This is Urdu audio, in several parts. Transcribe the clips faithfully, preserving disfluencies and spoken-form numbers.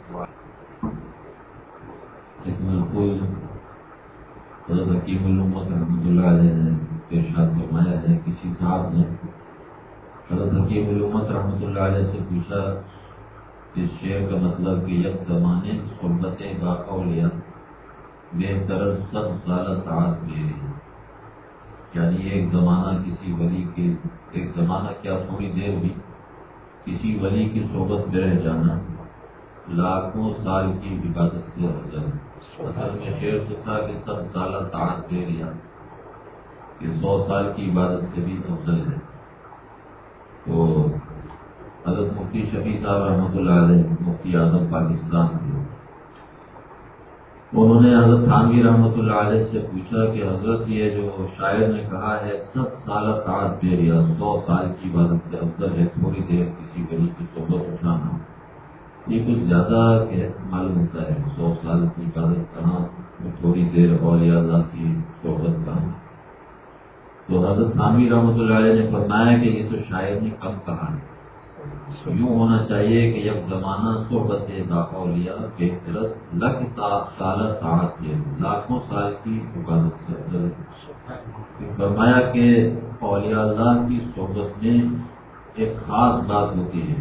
ایک محفوظ حضرت حکیم الامت رحمۃ اللہ علیہ نے ارشاد فرمایا ہے، کسی صاحب نے حضرت حکیم الامت رحمۃ اللہ علیہ سے پوچھا اس شعر کا مطلب کہ یک زمانے صحبت با اولیاء بہتر صد سال طاعت میری، یعنی ایک زمانہ کسی ولی کے ایک زمانہ کیا تھوڑی دیر بھی کسی ولی کی صحبت میں رہ جانا لاکھوں سال کی عبادت سے افضل ہے۔ اصل میں شعر تو تھا کہ سب سال طاعت دے ریا کہ سو سال کی عبادت سے بھی افضل ہے۔ تو حضرت مفتی شفیع صاحب رحمۃ اللہ علیہ مفتی اعظم پاکستان تھے، انہوں نے حضرت تھانوی رحمۃ اللہ علیہ سے پوچھا کہ حضرت یہ جو شاعر نے کہا ہے سب سال طاعت دے ریا، سو سال کی عبادت سے افضل ہے تھوڑی دیر کسی ولی کی صحبت اٹھانا، یہ کچھ زیادہ معلوم ہوتا ہے۔ سو سال کی عبادت کہاں، تھوڑی دیر اولیاء اللہ کی صحبت کہاں۔ تو حضرت تھانوی رحمۃ اللہ علیہ نے فرمایا کہ یہ تو شاعر نے کم کہا ہے، یوں ہونا چاہیے کہ یک زمانہ صحبت با اولیاء بہترس لک سال طاعت ہے، لاکھوں سال کی عبادت سے افضل ہے۔ فرمایا کہ اولیاء اللہ کی صحبت میں ایک خاص بات ہوتی ہے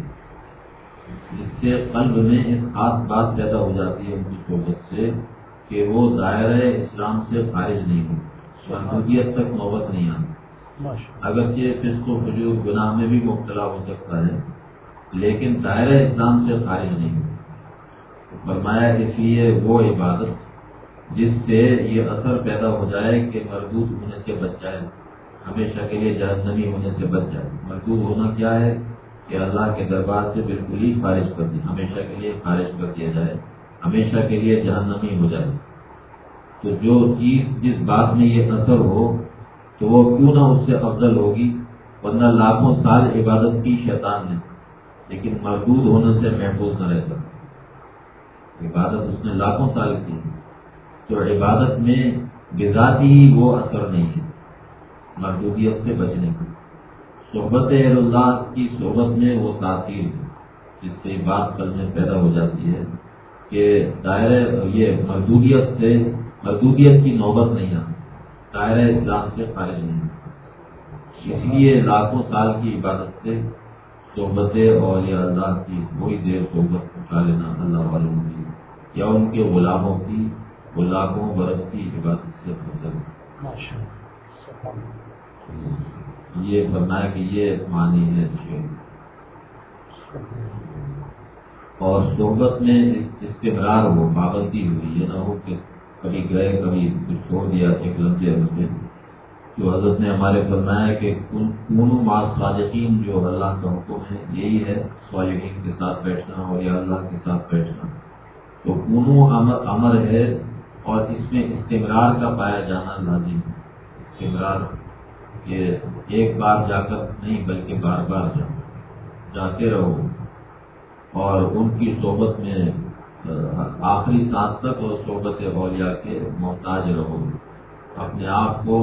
جس سے قلب میں ایک خاص بات پیدا ہو جاتی ہے ان کی صحبت سے کہ وہ دائرہ اسلام سے خارج نہیں ہو، محدودیت تک نوبت نہیں آتی، اگرچہ فسق و فجور گناہ میں بھی مبتلا ہو سکتا ہے لیکن دائرہ اسلام سے خارج نہیں ہو۔ فرمایا اس لیے وہ عبادت جس سے یہ اثر پیدا ہو جائے کہ مردود ہونے سے بچ جائے، ہمیشہ کے لیے جہنمی ہونے سے بچ جائے۔ مردود ہونا کیا ہے کہ اللہ کے دربار سے بالکل ہی خارج کر دیا، ہمیشہ کے لیے خارج کر دیا جائے، ہمیشہ کے لیے جہنمی ہو جائے۔ تو جو چیز جس بات میں یہ اثر ہو تو وہ کیوں نہ اس سے افضل ہوگی، ورنہ لاکھوں سال عبادت کی شیطان نے لیکن مردود ہونے سے محفوظ نہ رہ سکتا۔ عبادت اس نے لاکھوں سال کی تو عبادت میں بذاتی ہی وہ اثر نہیں ہے مردودیت سے بچنے کی۔ صحبت اہل اللہ کی صحبت میں وہ تاثیر ہے جس سے بات قلب میں پیدا ہو جاتی ہے کہ دائرہ یہ مردودیت سے مردودیت کی نوبت نہیں آتی، دائرہ اسلام سے خارج نہیں آتی۔ اس لیے لاکھوں سال کی عبادت سے صحبت اولیاء اللہ کی تھوڑی دیر صحبت اٹھا لینا اللہ والوں کی یا ان کے غلاموں کی وہ لاکھوں برس کی عبادت سے افضل ہے۔ یہ فرمایا کہ یہ معنی ہے شعر۔ اور صحبت میں استمرار ہو، پابندی ہوئی، یہ نہ ہو کہ کبھی گئے کبھی کچھ چھوڑ دیا ایک لمحے سے۔ جو حضرت نے ہمارے فرمایا کہ کونوا مع الصادقین، جو اللہ کا حکم ہے یہی ہے صالحین کے ساتھ بیٹھنا اور یا اللہ کے ساتھ بیٹھنا، تو کونوا امر امر ہے اور اس میں استمرار کا پایا جانا لازم ہے۔ استمرار یہ ایک بار جا کر نہیں بلکہ بار بار جاؤ، جاتے رہو اور ان کی صحبت میں آخری سانس تک اور صحبت اولیاء کے محتاج رہو۔ اپنے آپ کو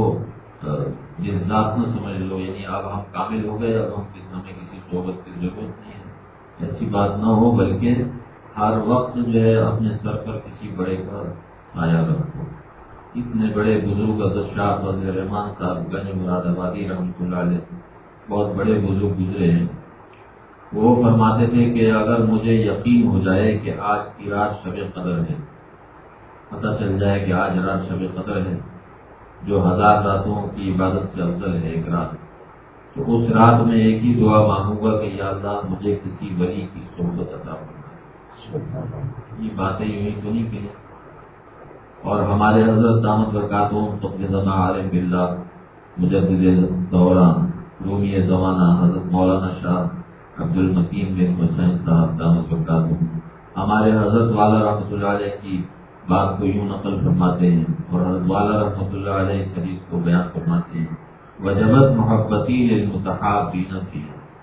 جس ذات نہ سمجھ لو، یعنی اب ہم کامل ہو گئے، اب ہم کس ہمیں کسی صحبت کی ضرورت نہیں ہے، ایسی بات نہ ہو، بلکہ ہر وقت جو ہے اپنے سر پر کسی بڑے کا سایہ رکھو۔ اتنے بڑے بزرگ حضرت شاہ فضل الرحمان صاحب گنج مراد آبادی رحمۃ اللہ علیہ بہت بڑے بزرگ گزرے ہیں، وہ فرماتے تھے کہ اگر مجھے یقین ہو جائے کہ آج کی رات شب قدر ہے، پتہ چل جائے کہ آج رات شب قدر ہے جو ہزار راتوں کی عبادت سے افضل ہے ایک رات، تو اس رات میں ایک ہی دعا مانگوں گا کہ یا اللہ مجھے کسی ولی کی صحبت عطا فرما۔ یہ باتیں یوں ہی تو نہیں کہیں۔ اور ہمارے حضرت دامت برکاتہم قدس عارف باللہ مجدد دوران رومی زمانہ حضرت مولانا شاہ عبد المتین بن حسین صاحب دامت برکاتہم ہمارے حضرت والا رحمۃ اللہ علیہ کی بات کو یوں نقل فرماتے ہیں اور حضرت والا رحمۃ اللہ علیہ اس حدیث کو بیان فرماتے ہیں، وجبت محبتی للمتحابین فی،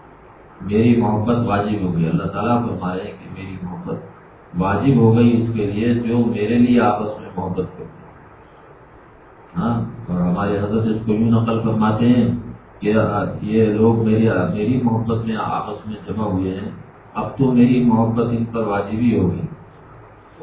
میری محبت واجب ہو گئی۔ اللہ تعالیٰ فرما رہے ہیں کہ میری محبت واجب ہو گئی اس کے لیے جو میرے لیے آپس میں محبت کرتے ہیں۔ ہاں، اور ہمارے حضرت اس کو یوں نقل فرماتے ہیں کہ یہ لوگ میری میری محبت میں آپس میں جمع ہوئے ہیں، اب تو میری محبت ان پر واجب ہی ہوگی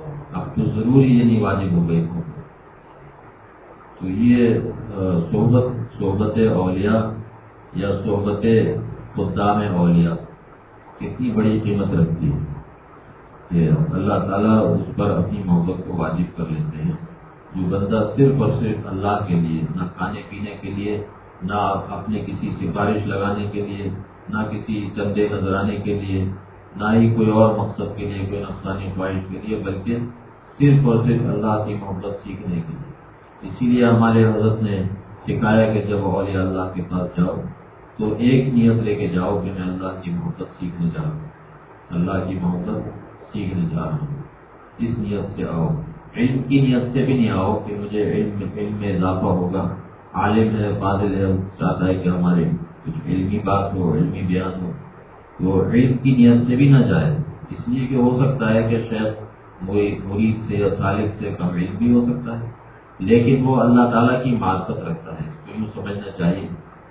اب تو ضروری یہ نہیں واجب ہو گئی محبت. تو یہ صحبت صحبت اولیاء یا صحبت خدام اولیاء کتنی بڑی قیمت رکھتی ہے کہ اللہ تعالیٰ اس پر اپنی محبت کو واجب کر لیتے ہیں. جو بندہ صرف اور صرف اللہ کے لیے، نہ کھانے پینے کے لیے، نہ اپنے کسی سفارش لگانے کے لیے، نہ کسی چندے نذرانے کے لیے، نہ ہی کوئی اور مقصد کے لیے، کوئی نفسانی خواہش کے لیے، بلکہ صرف اور صرف اللہ کی محبت سیکھنے کے لیے. اسی لیے ہمارے حضرت نے سکھایا کہ جب اولیاء اللہ کے پاس جاؤ تو ایک نیت لے کے جاؤ کہ میں اللہ کی محبت سیکھنے جا رہا ہوں، اللہ کی محبت سیکھنے جا رہا ہوں. اس نیت سے آؤ. علم کی نیت سے بھی نہیں آؤ کہ مجھے علم علم میں اضافہ ہوگا، عالم ہے فاضل ہے چاہتا ہے کہ ہمارے کچھ علمی بات ہو، علمی بیان ہو. تو علم کی نیت سے بھی نہ جائے، اس لیے کہ ہو سکتا ہے کہ شیخ مرید سے یا سالک سے کم علم بھی ہو سکتا ہے، لیکن وہ اللہ تعالیٰ کی معرفت رکھتا ہے. اس کو یوں سمجھنا چاہیے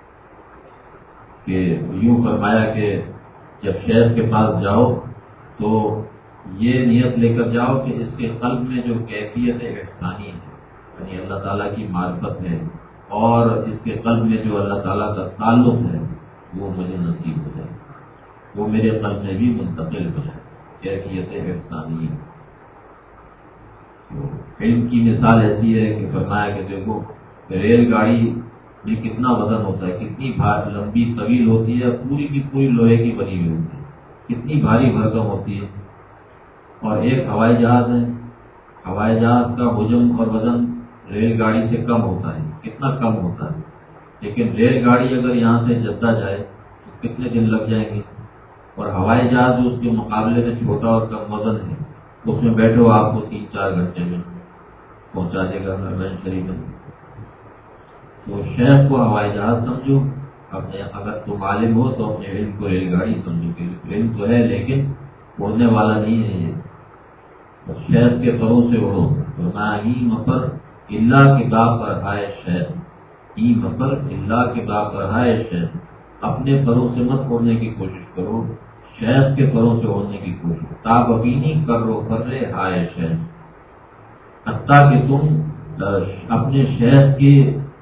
کہ یوں فرمایا کہ جب شیخ کے پاس جاؤ تو یہ نیت لے کر جاؤ کہ اس کے قلب میں جو کیفیت احسانی ہے، یعنی اللہ تعالیٰ کی معرفت ہے، اور اس کے قلب میں جو اللہ تعالیٰ کا تعلق ہے وہ مجھے نصیب ہو جائے، وہ میرے قلب میں بھی منتقل ہو جائے. کیفیت احسانی ہے. علم کی مثال ایسی ہے کہ فرمایا کہ دیکھو ریل گاڑی میں کتنا وزن ہوتا ہے، کتنی بھاری لمبی طویل ہوتی ہے، پوری کی پوری لوہے کی بنی ہوئی ہوتی ہے، کتنی بھاری بھرکم ہوتی ہے. اور ایک ہوائی جہاز ہے، ہوائی جہاز کا حجم اور وزن ریل گاڑی سے کم ہوتا ہے، کتنا کم ہوتا ہے. لیکن ریل گاڑی اگر یہاں سے جدہ جائے تو کتنے دن لگ جائیں گے، اور ہوائی جہاز جو اس کے مقابلے میں چھوٹا اور کم وزن ہے اس میں بیٹھو آپ کو تین چار گھنٹے میں پہنچا دے گا حرمین شریف میں. تو شیخ کو ہوائی جہاز سمجھو، اپنے اگر تم عالم ہو تو اپنے علم کو ریل گاڑی سمجھو کہ علم تو ہے لیکن اڑنے والا نہیں ہے. یہ شیخ کے پروں سے اڑو. فرمایا ہی مفر اللہ کے باب پر ہائے شیخ، ہی مفر اللہ کے باب پر ہائے شیخ. اپنے پروں سے مت اڑنے کی کوشش کرو، شیخ کے پروں سے اڑنے کی کوشش. تاب ابینی کر رو فرے ہائے شیخ، حتیٰ کہ تم اپنے شیخ کی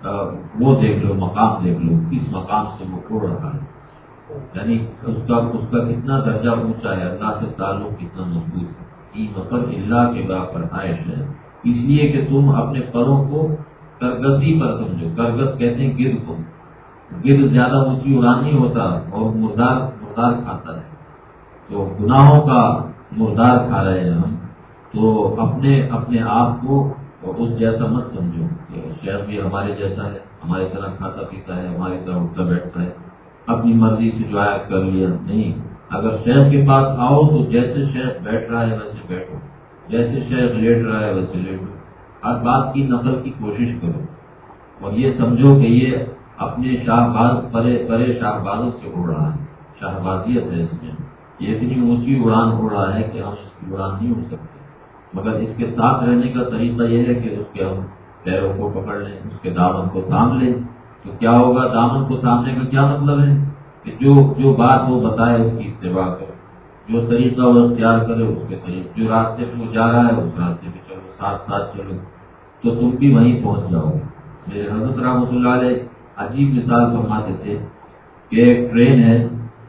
وہ دیکھ لو، مقام دیکھ لو، کس مقام سے وہ اڑ رہا ہے، یعنی اس کا اس کا کتنا درجہ اونچا ہے، اللہ سے تعلق کتنا مضبوط ہے. مفر اللہ کے باب پر عائش ہے، اس لیے کہ تم اپنے پروں کو کرگسی پر سمجھو. کرگس کہتے ہیں گرد کو. گرد زیادہ اونچی اڑان نہیں ہوتا اور مردار مردار کھاتا ہے، تو گناہوں کا مردار کھا رہے ہیں ہم. تو اپنے اپنے آپ کو اس جیسا مت سمجھو کہ شیخ بھی ہمارے جیسا ہے، ہماری طرح کھاتا پیتا ہے، ہماری طرح اٹھتا بیٹھتا ہے، اپنی مرضی سے جو آیا کر لیا. نہیں، اگر شیخ کے پاس آؤ تو جیسے شیخ بیٹھ رہا ہے ویسے بیٹھو، جیسے شیخ لیٹ رہا ہے ویسے لیٹو. ہر بات کی نقل کی کوشش کرو اور یہ سمجھو کہ یہ اپنے شاہباز پرے پرے شاہبازوں سے اڑ رہا ہے. شاہبازیت ہے اس میں، یہ اتنی اونچی اڑان اڑ رہا ہے کہ ہم اس کی اڑان نہیں اڑ سکتے. مگر اس کے ساتھ رہنے کا طریقہ یہ ہے کہ اس کے ہم پیروں کو پکڑ لیں، اس کے دامن کو تھام لیں. تو کیا ہوگا؟ دامن کو تھامنے کا کیا مطلب ہے کہ جو جو بات وہ بتائے اس کی اتباع کرو، جو طریقہ وہ اختیار کرے اس کے طریقے، جو راستے پہ وہ جا رہا ہے اس راستے پہ چلو، ساتھ ساتھ چلو تو تم بھی وہیں پہنچ جاؤ گے. میرے حضرت رحمۃ اللہ علیہ عجیب مثال فرماتے تھے کہ ایک ٹرین ہے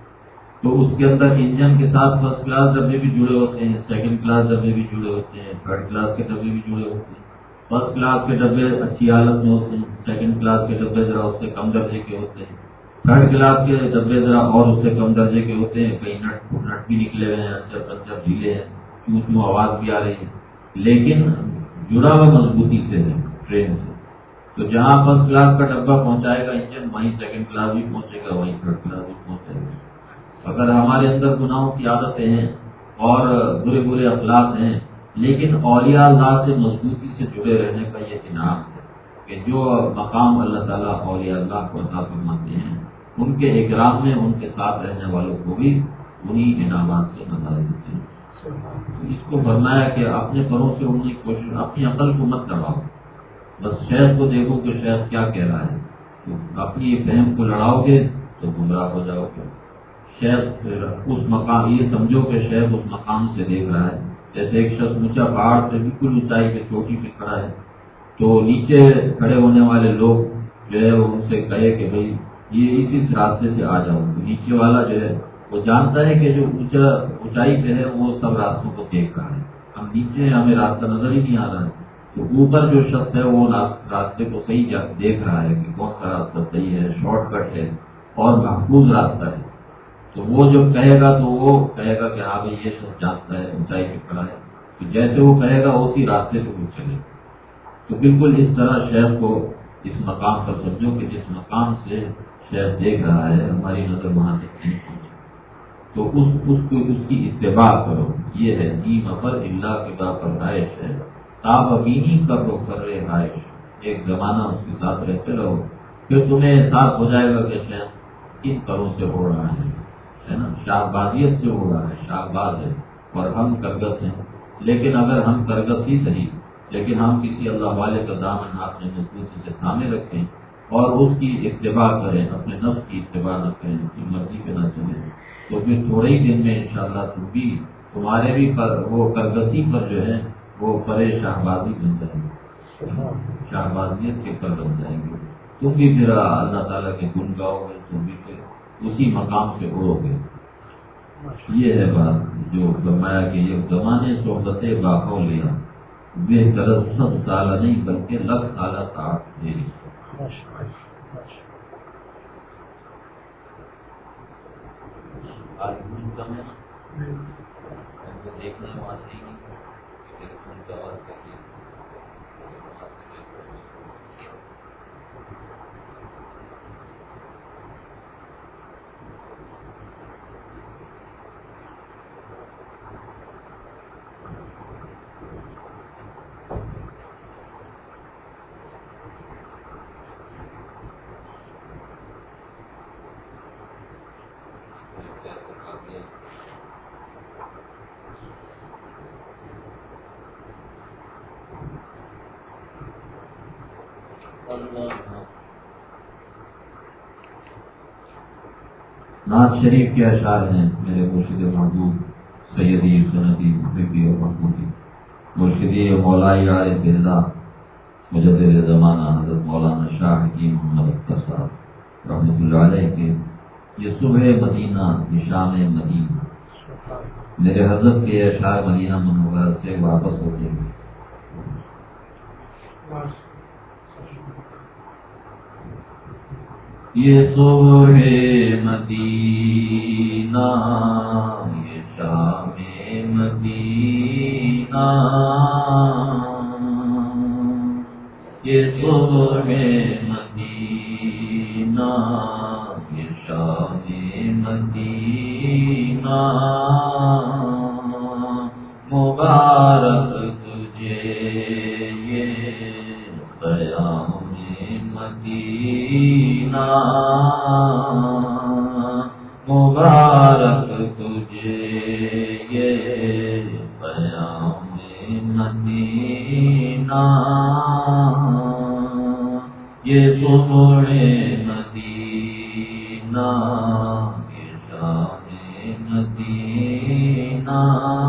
تو اس کے اندر انجن کے ساتھ فرسٹ کلاس ڈبے بھی جڑے ہوتے ہیں، سیکنڈ کلاس ڈبے بھی جڑے ہوتے ہیں، تھرڈ کلاس کے ڈبے بھی جڑے ہوتے ہیں. فرسٹ کلاس کے ڈبے اچھی حالت میں ہوتے ہیں، سیکنڈ کلاس کے ڈبے ذرا اس سے کم درجے کے ہوتے ہیں، تھرڈ کلاس کے ڈبے ذرا اور اس سے کم درجے کے ہوتے ہیں. کئی نٹ نٹ بھی نکلے ہوئے ہیں، انچر پنچر ڈھیلے ہیں، چوں چوں آواز بھی آ رہی ہے، لیکن جڑا ہوا مضبوطی سے ہے ٹرین سے. تو جہاں فرسٹ کلاس کا ڈبہ پہنچائے گا انجن، وہیں سیکنڈ کلاس بھی پہنچے گا، وہیں تھرڈ کلاس بھی پہنچے گا. اگر ہمارے اندر گناہوں کی عادتیں ہیں اور برے برے اخلاق ہیں، لیکن اولیاء اللہ سے مضبوطی سے جڑے رہنے کا یہ انعام ہے کہ جو مقام اللہ تعالیٰ اولیاء اللہ کو عطا فرماتے ہیں ان کے اکرام میں ان کے ساتھ رہنے والوں کو بھی انہی انعامات سے نوازے دیتے ہیں. اس کو فرمایا کہ اپنے پروں سے اڑنے کی کوشش، اپنی عقل کو مت لڑاؤ. بس شیخ کو دیکھو کہ شیخ کیا کہہ رہا ہے، تو اپنی فہم کو لڑاؤ گے تو گمراہ ہو جاؤ گے. شیخ اس مقام، یہ سمجھو کہ شیخ اس مقام سے دیکھ رہا ہے جیسے ایک شخص اونچا پہاڑ پہ بالکل اونچائی پہ چوٹی پہ کھڑا ہے تو نیچے کھڑے ہونے والے لوگ جو ہے وہ ان سے کہے کہ بھائی یہ اس اس راستے سے آ جاؤ، تو نیچے والا جو ہے وہ جانتا ہے کہ جو اونچا اونچائی پہ ہے وہ سب راستوں کو دیکھ رہا ہے، ہم نیچے ہیں ہمیں راستہ نظر ہی نہیں آ رہا ہے، تو اوپر جو شخص ہے وہ راستے کو صحیح دیکھ رہا ہے کہ کون سا راستہ صحیح ہے، شارٹ کٹ ہے اور محفوظ راستہ ہے، تو وہ جو کہے گا تو وہ کہے گا کہ ہاں بھائی یہ شخص جانتا ہے، اونچائی پہ کھڑا ہے، تو جیسے وہ کہے گا اسی راستے پہ وہ چلے گا۔ تو بالکل اس طرح شیخ کو اس مقام پر سمجھو کہ جس مقام سے شیخ دیکھ رہا ہے ہماری نظر وہاں تک نہیں پہنچی، تو اس اس کو اس کی اتباع کرو۔ یہ ہے نیم پر اللہ کے با پر رائش ہے، تاب بینی کر رو کر رہائش، ایک زمانہ اس کے ساتھ رہتے رہو، پھر تمہیں احساس ہو جائے گا کہ شیخ کن کروں سے ہو رہا ہے ہے نا، شاہ بازیت سے ہو رہا ہے، شاہ باز ہے اور ہم کرگس ہیں، لیکن اگر ہم کرگس ہی صحیح لیکن ہم کسی اللہ والے کا دامن ہاتھ میں مضبوطی سے تھامے رکھیں اور اس کی اتباع کریں، اپنے نفس کی اتباع نہ کریں، اپنی مرضی پہ نہ چلیں، تو پھر تھوڑے ہی دن میں انشاءاللہ تم بھی تمہارے بھی پر وہ کرگسی پر جو ہے وہ پرے شاہبازی بن جائیں گے، شاہبازیت کے پر بن جائیں گے، تم بھی پھر اللہ تعالیٰ کے گن گاؤ گے، تم بھی پھر اسی مقام سے اڑو گے۔ یہ ہے بات جو فرمایا کہ یہ زمانے صحبت باخو لیا بے غرض سب سالہ نہیں بلکہ لکھ سالہ طاعت میری۔ آج کچھ کم ہے ہم کو دیکھنے والے نہیں ان کا آواز کریے۔ نعت شریف کے اشعار ہیں میرے مرشد محبوب سیدی سندی محبی اور محبوبی مرشدی مولائی عارف باللہ مجدد زمانہ حضرت مولانا شاہ حکیم محمد اختر صاحب رحمۃ اللہ علیہ کے یہ صبح مدینہ یہ شام مدینہ میرے حضرت کے اشعار مدینہ منورہ سے واپس ہوتے ہیں۔ یہ صبح مدینہ یہ شام مدینہ یہ صبح مدینہ یہ شام مدینہ مبارک تجھے یہ قیام مدینہ مبارک تجھے یہ قیام مدینہ یہ صبح مدینہ یہ شام مدینہ۔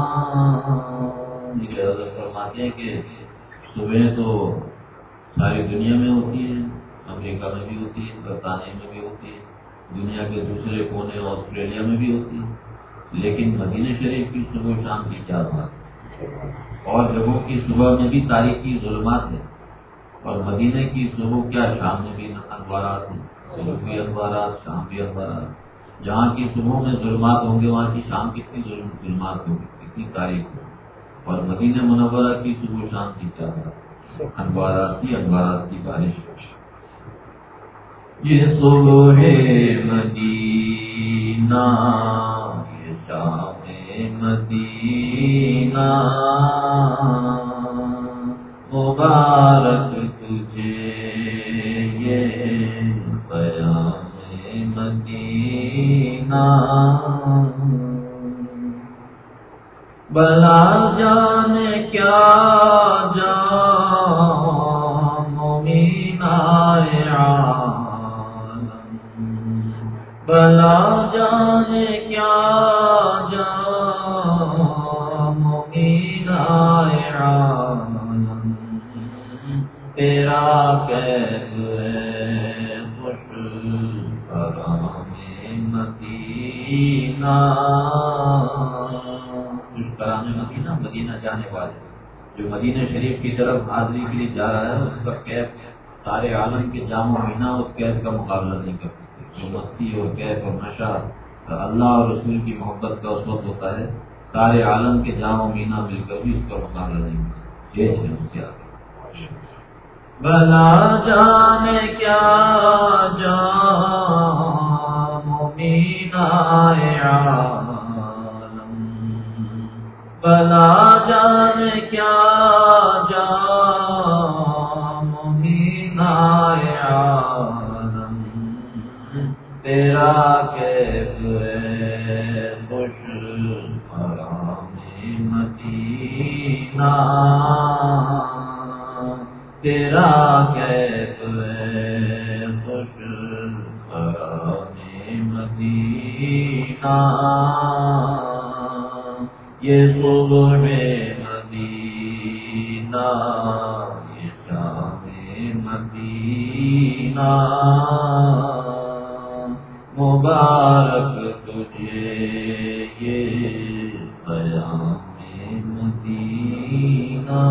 میرے حضرت فرماتے ہیں کہ صبح تو ساری دنیا میں ہوتی ہے، امریکہ میں بھی ہوتی ہے، برطانیہ میں بھی ہوتی ہے، دنیا کے دوسرے کونے آسٹریلیا میں بھی ہوتی ہے، لیکن مدینہ شریف کی صبح و شام کی کیا بات ہے، اور جگہوں کی صبح میں بھی تاریخی ظلمات ہے اور مدینہ کی صبح کیا شام میں بھی انوارات ہیں، صبح بھی انوارات شام بھی انوارات، جہاں کی صبح میں ظلمات ہوں گے وہاں کی شام کتنی ظلمات ہوگی، کتنی تاریخ ہوگی، اور مدینہ منورہ کی صبح و شام کی کیا بات، انوارات کی انوارات کی بارش۔ یہ صبح مدینہ یہ شام مدینہ مبارک تجھے یہ قیام مدینہ بلا جانے کیا جام مومنائے عالم بلا جانے کیا جام مومنائے کیف ہے خوش خرام مدینہ، خوش خرام مدینہ، مدینہ جانے والے جو مدینہ شریف کی طرف حاضری کے لیے جا رہا ہے، اس کا کیف سارے عالم کے جام و مینا اس کیف کا مقابلہ نہیں کر سکتے. جو مستی اور کیف اور نشہ اللہ اور رسول کی محبت کا اس وقت ہوتا ہے، سارے عالم کے جام و مینا مل کر بھی اس کا مقابلہ نہیں کر سکتے. یہ ہے اس کے آگے. بلا جانے کیا جام و مینا عالم، بلا جانے کیا جام و مینا عالم، تیرا کیف ہے خوش خرام مدینہ، تیرا کیف ہے خوش خرام مدینہ. یہ صبح مدینہ، یہ شام مدینہ، مبارک تجھے یہ قیام مدینہ.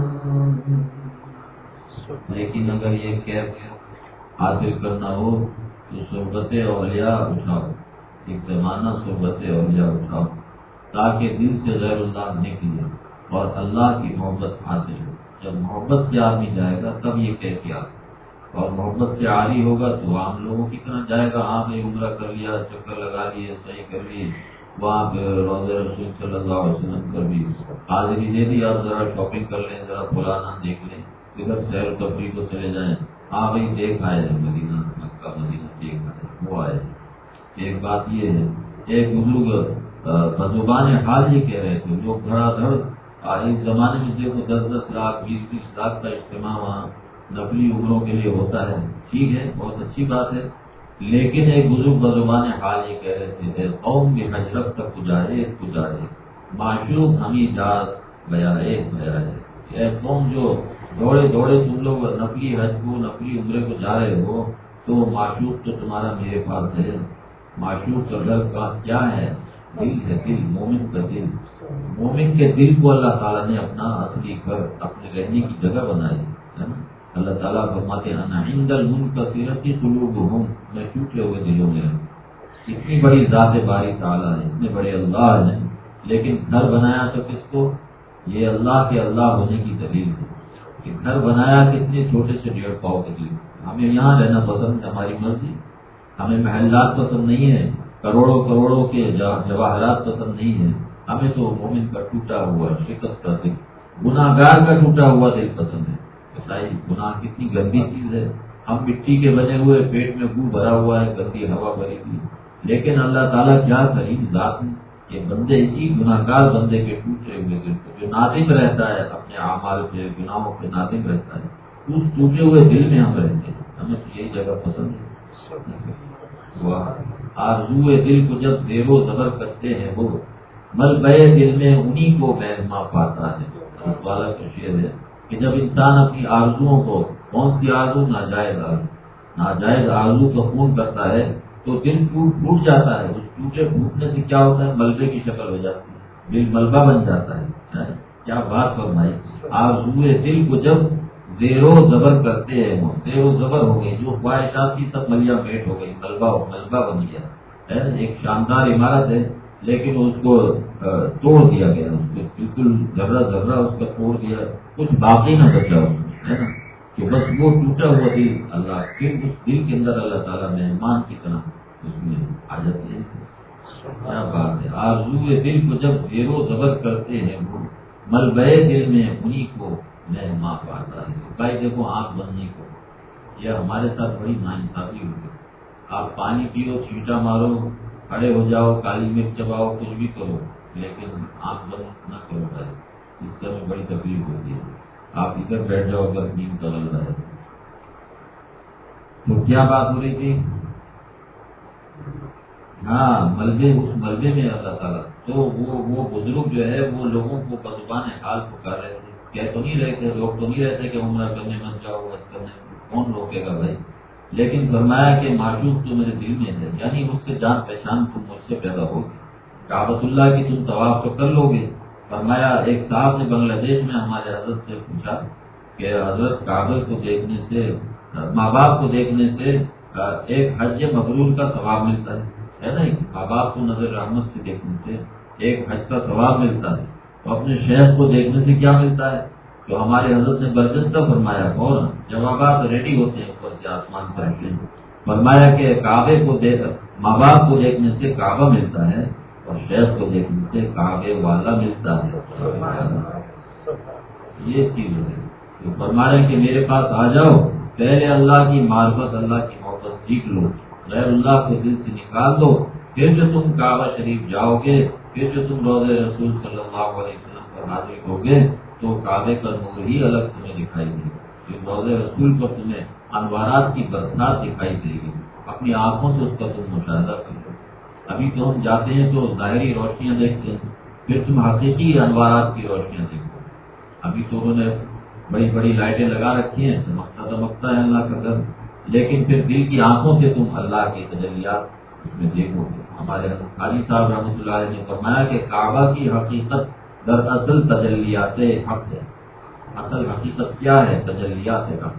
لیکن اگر یہ کیف حاصل کرنا ہو تو صحبت اولیاء اٹھاؤ، ایک زمانہ صحبت اولیاء اٹھاؤ تاکہ دل سے غیر اللہ نکلے اور اللہ کی محبت حاصل ہو. جب محبت سے آدمی جائے گا تب یہ کیفیات، اور محبت سے عاری ہوگا تو عام لوگوں کی طرح جائے گا. ہاں میں عمرہ کر لیا، چکر لگا لیے، صحیح کر لیے، وہاں پہ روضہ رسول صلی اللہ علیہ وسلم پر بھی حاضری دے دی، اب ذرا شاپنگ کر لیں، ذرا فلانا دیکھ لیں، ادھر سیر و تفریح کو چلے جائیں. ہاں بھائی دیکھ آئے مدینہ، مکہ مدینہ دیکھ آئے، وہ آئے. ایک بات یہ ہے، ایک بزرگ بزبان حال یہ کہہ رہے تھے، جو دھڑا دھڑ اس زمانے میں دیکھو دس دس لاکھ بیس بیس لاکھ کا اجتماع وہاں نفلی عمروں کے لیے ہوتا ہے. ٹھیک ہے، بہت اچھی بات ہے، لیکن ایک بزرگ بزبان حال یہ کہہ رہے تھے اے قوم بھی حجرت تک گزارے گزارے معشوق ہمیں جاز گیا ہے گیا ہے. اے قوم جو دوڑے دوڑے تم لوگ نفلی حج کو نفلی عمرے کو جا رہے ہو، تو معشوق تو تمہارا میرے پاس ہے. معشوق کا گھر کا کیا ہے؟ دل ہے، دل، مومن کا دل. مومن کے دل کو اللہ تعالیٰ نے اپنا اصلی گھر، اپنے رہنے کی جگہ بنائی ہے نا. اللہ تعالیٰ فرماتے ہیں انا عند المنکسرۃ قلوبہم، میں ٹوٹے ہوئے دلوں میں. اتنی بڑی ذات باری تعالیٰ ہے، اتنے بڑے اللہ ہیں، لیکن گھر بنایا تو کس کو؟ یہ اللہ کے اللہ ہونے کی دلیل ہے کہ گھر بنایا کتنے چھوٹے سے ڈیڑھ پاؤ کے دل. ہمیں یہاں رہنا پسند ہے، ہماری مرضی. ہمیں محلات پسند نہیں ہے، کروڑوں کروڑوں کے جواہرات پسند نہیں ہے. ہمیں تو مومن کا ٹوٹا ہوا شکستہ دل، گناہ گار کا ٹوٹا ہوا دل پسند ہے. بھائی گناہ کتنی گندی چیز ہے. ہم مٹی کے بنے ہوئے، پیٹ میں گو بھرا ہوا ہے، گندی ہوا بھری ہوئی، لیکن اللہ تعالیٰ کیا کریم ذات ہے کہ بندے اسی گناہ گار بندے کے ٹوٹے ہوئے دل کو، جو نادم رہتا ہے اپنے اعمال پہ، گناہوں پہ نادم رہتا ہے، اس ٹوٹے ہوئے دل میں ہم رہتے ہیں. ہمیں تو یہی جگہ پسند ہے. آرزوئے دل کو جب زیر و زبر کرتے ہیں وہ، ملبے دل میں انہی کو مہما پاتا ہے. والا کا شعر ہے کہ جب انسان اپنی آرزوؤں کو، کون سی آرزو؟ ناجائز آرزو، ناجائز آرزو کا خون کرتا ہے تو دل ٹوٹ پھوٹ جاتا ہے. اس ٹوٹے پھوٹنے سے کیا ہوتا ہے؟ ملبے کی شکل ہو جاتی ہے، دل ملبہ بن جاتا ہے. کیا بات فرمائی. آرزوئے دل کو جب زیر و زبر کرتے ہیں وہ، زیر و زبر ہو گئی، جو خواہشات کی سب ملیا میٹ ہو گئی، ملبہ ملبہ بن گیا. ایک شاندار عمارت ہے لیکن اس کو توڑ دیا گیا، اس کو بالکل ذرہ ذرہ اس کا توڑ دیا، کچھ باقی نہ بچا اس میں، ہے نا. کہ بس وہ ٹوٹا ہوا دل اللہ، پھر اس دل کے اندر اللہ تعالیٰ مہمان کی طرح اس میں حاجت ہے. کیا بات ہے. آرزوئے دل کو جب زیر و زبر کرتے ہیں وہ، ملبے دل میں انہی کو مہما پاتا ہے. بھائی دیکھو آنکھ بندی کو، یہ ہمارے ساتھ بڑی ناانصافی ہوگی. آپ پانی پیو، چھینٹا مارو، کھڑے ہو جاؤ، کالی مرچ چباؤ، کچھ بھی کرو، لیکن آنکھ بند نہ کرو بھائی، اس سے ہمیں بڑی تکلیف ہوتی ہے. آپ ادھر بیٹھ جاؤ اگر نیند کا غلطہ ہے. تو کیا بات ہو رہی تھی؟ ہاں ملبے، اس ملبے میں اللہ تعالیٰ. تو وہ وہ بزرگ جو ہے وہ لوگوں کو بزبان حال پکار رہے تھے کہہ تو نہیں رہے تھے، لوگ تو نہیں رہتے کہ عمرہ کرنے مت جاؤ، حج کرنے، کون روکے گا بھائی؟ لیکن فرمایا کہ معشوق تو میرے دل میں ہے، یعنی اس سے جان پہچان تم مجھ سے پیدا ہوگی، کعبۃ اللہ کی تم طواف تو کر لو گے۔ فرمایا ایک صاحب نے بنگلہ دیش میں ہمارے حضرت سے پوچھا کہ حضرت کعبے کو دیکھنے سے، ماں باپ کو دیکھنے سے ایک حج مبرور کا ثواب ملتا ہے، ہے نا؟ ماں باپ کو نظر رحمت سے دیکھنے سے ایک حج کا ثواب ملتا ہے، تو اپنے شیخ کو دیکھنے سے کیا ملتا ہے؟ تو ہمارے حضرت نے برجستہ فرمایا، اور جوابات ریڈی ہوتے ہیں اوپر سے آسمان سے آتے ہیں۔ فرمایا کہ کعبے کو دیکھ ماں باپ کو دیکھنے سے کعبہ ملتا ہے اور شیخ کو دیکھنے سے کعبے والا ملتا ہے۔ یہ چیز ہے تو فرمایا کہ میرے پاس آ جاؤ، پہلے اللہ کی معرفت، اللہ کی محبت سیکھ لو، غیر اللہ کو دل سے نکال دو، پھر جو تم کعبہ شریف جاؤ گے، پھر جو تم روضہ رسول صلی اللہ علیہ وسلم پر حاضر ہوگے تو کعبے کا نور ہی الگ تمہیں دکھائی دے گا، پھر روضہ رسول پر تمہیں انوارات کی برسات دکھائی دے گی، اپنی آنکھوں سے اس کا تم مشاہدہ کر لو۔ ابھی تو ہم جاتے ہیں تو ظاہری روشنیاں دیکھتے ہیں، پھر تم حقیقی انوارات کی روشنیاں دیکھو۔ ابھی تو انہوں نے بڑی بڑی لائٹیں لگا رکھی ہیں، چمکتا دمکتا ہے اللہ کا گھر، لیکن پھر دل کی آنکھوں سے تم اللہ کی تجلیات اس میں دیکھو گے۔ ہمارے قاضی صاحب رحمۃ اللہ علیہ نے فرمایا کہ کعبہ کی حقیقت دراصل تجلیات حق ہے۔ اصل حقیقت کیا ہے؟ تجلیات حق۔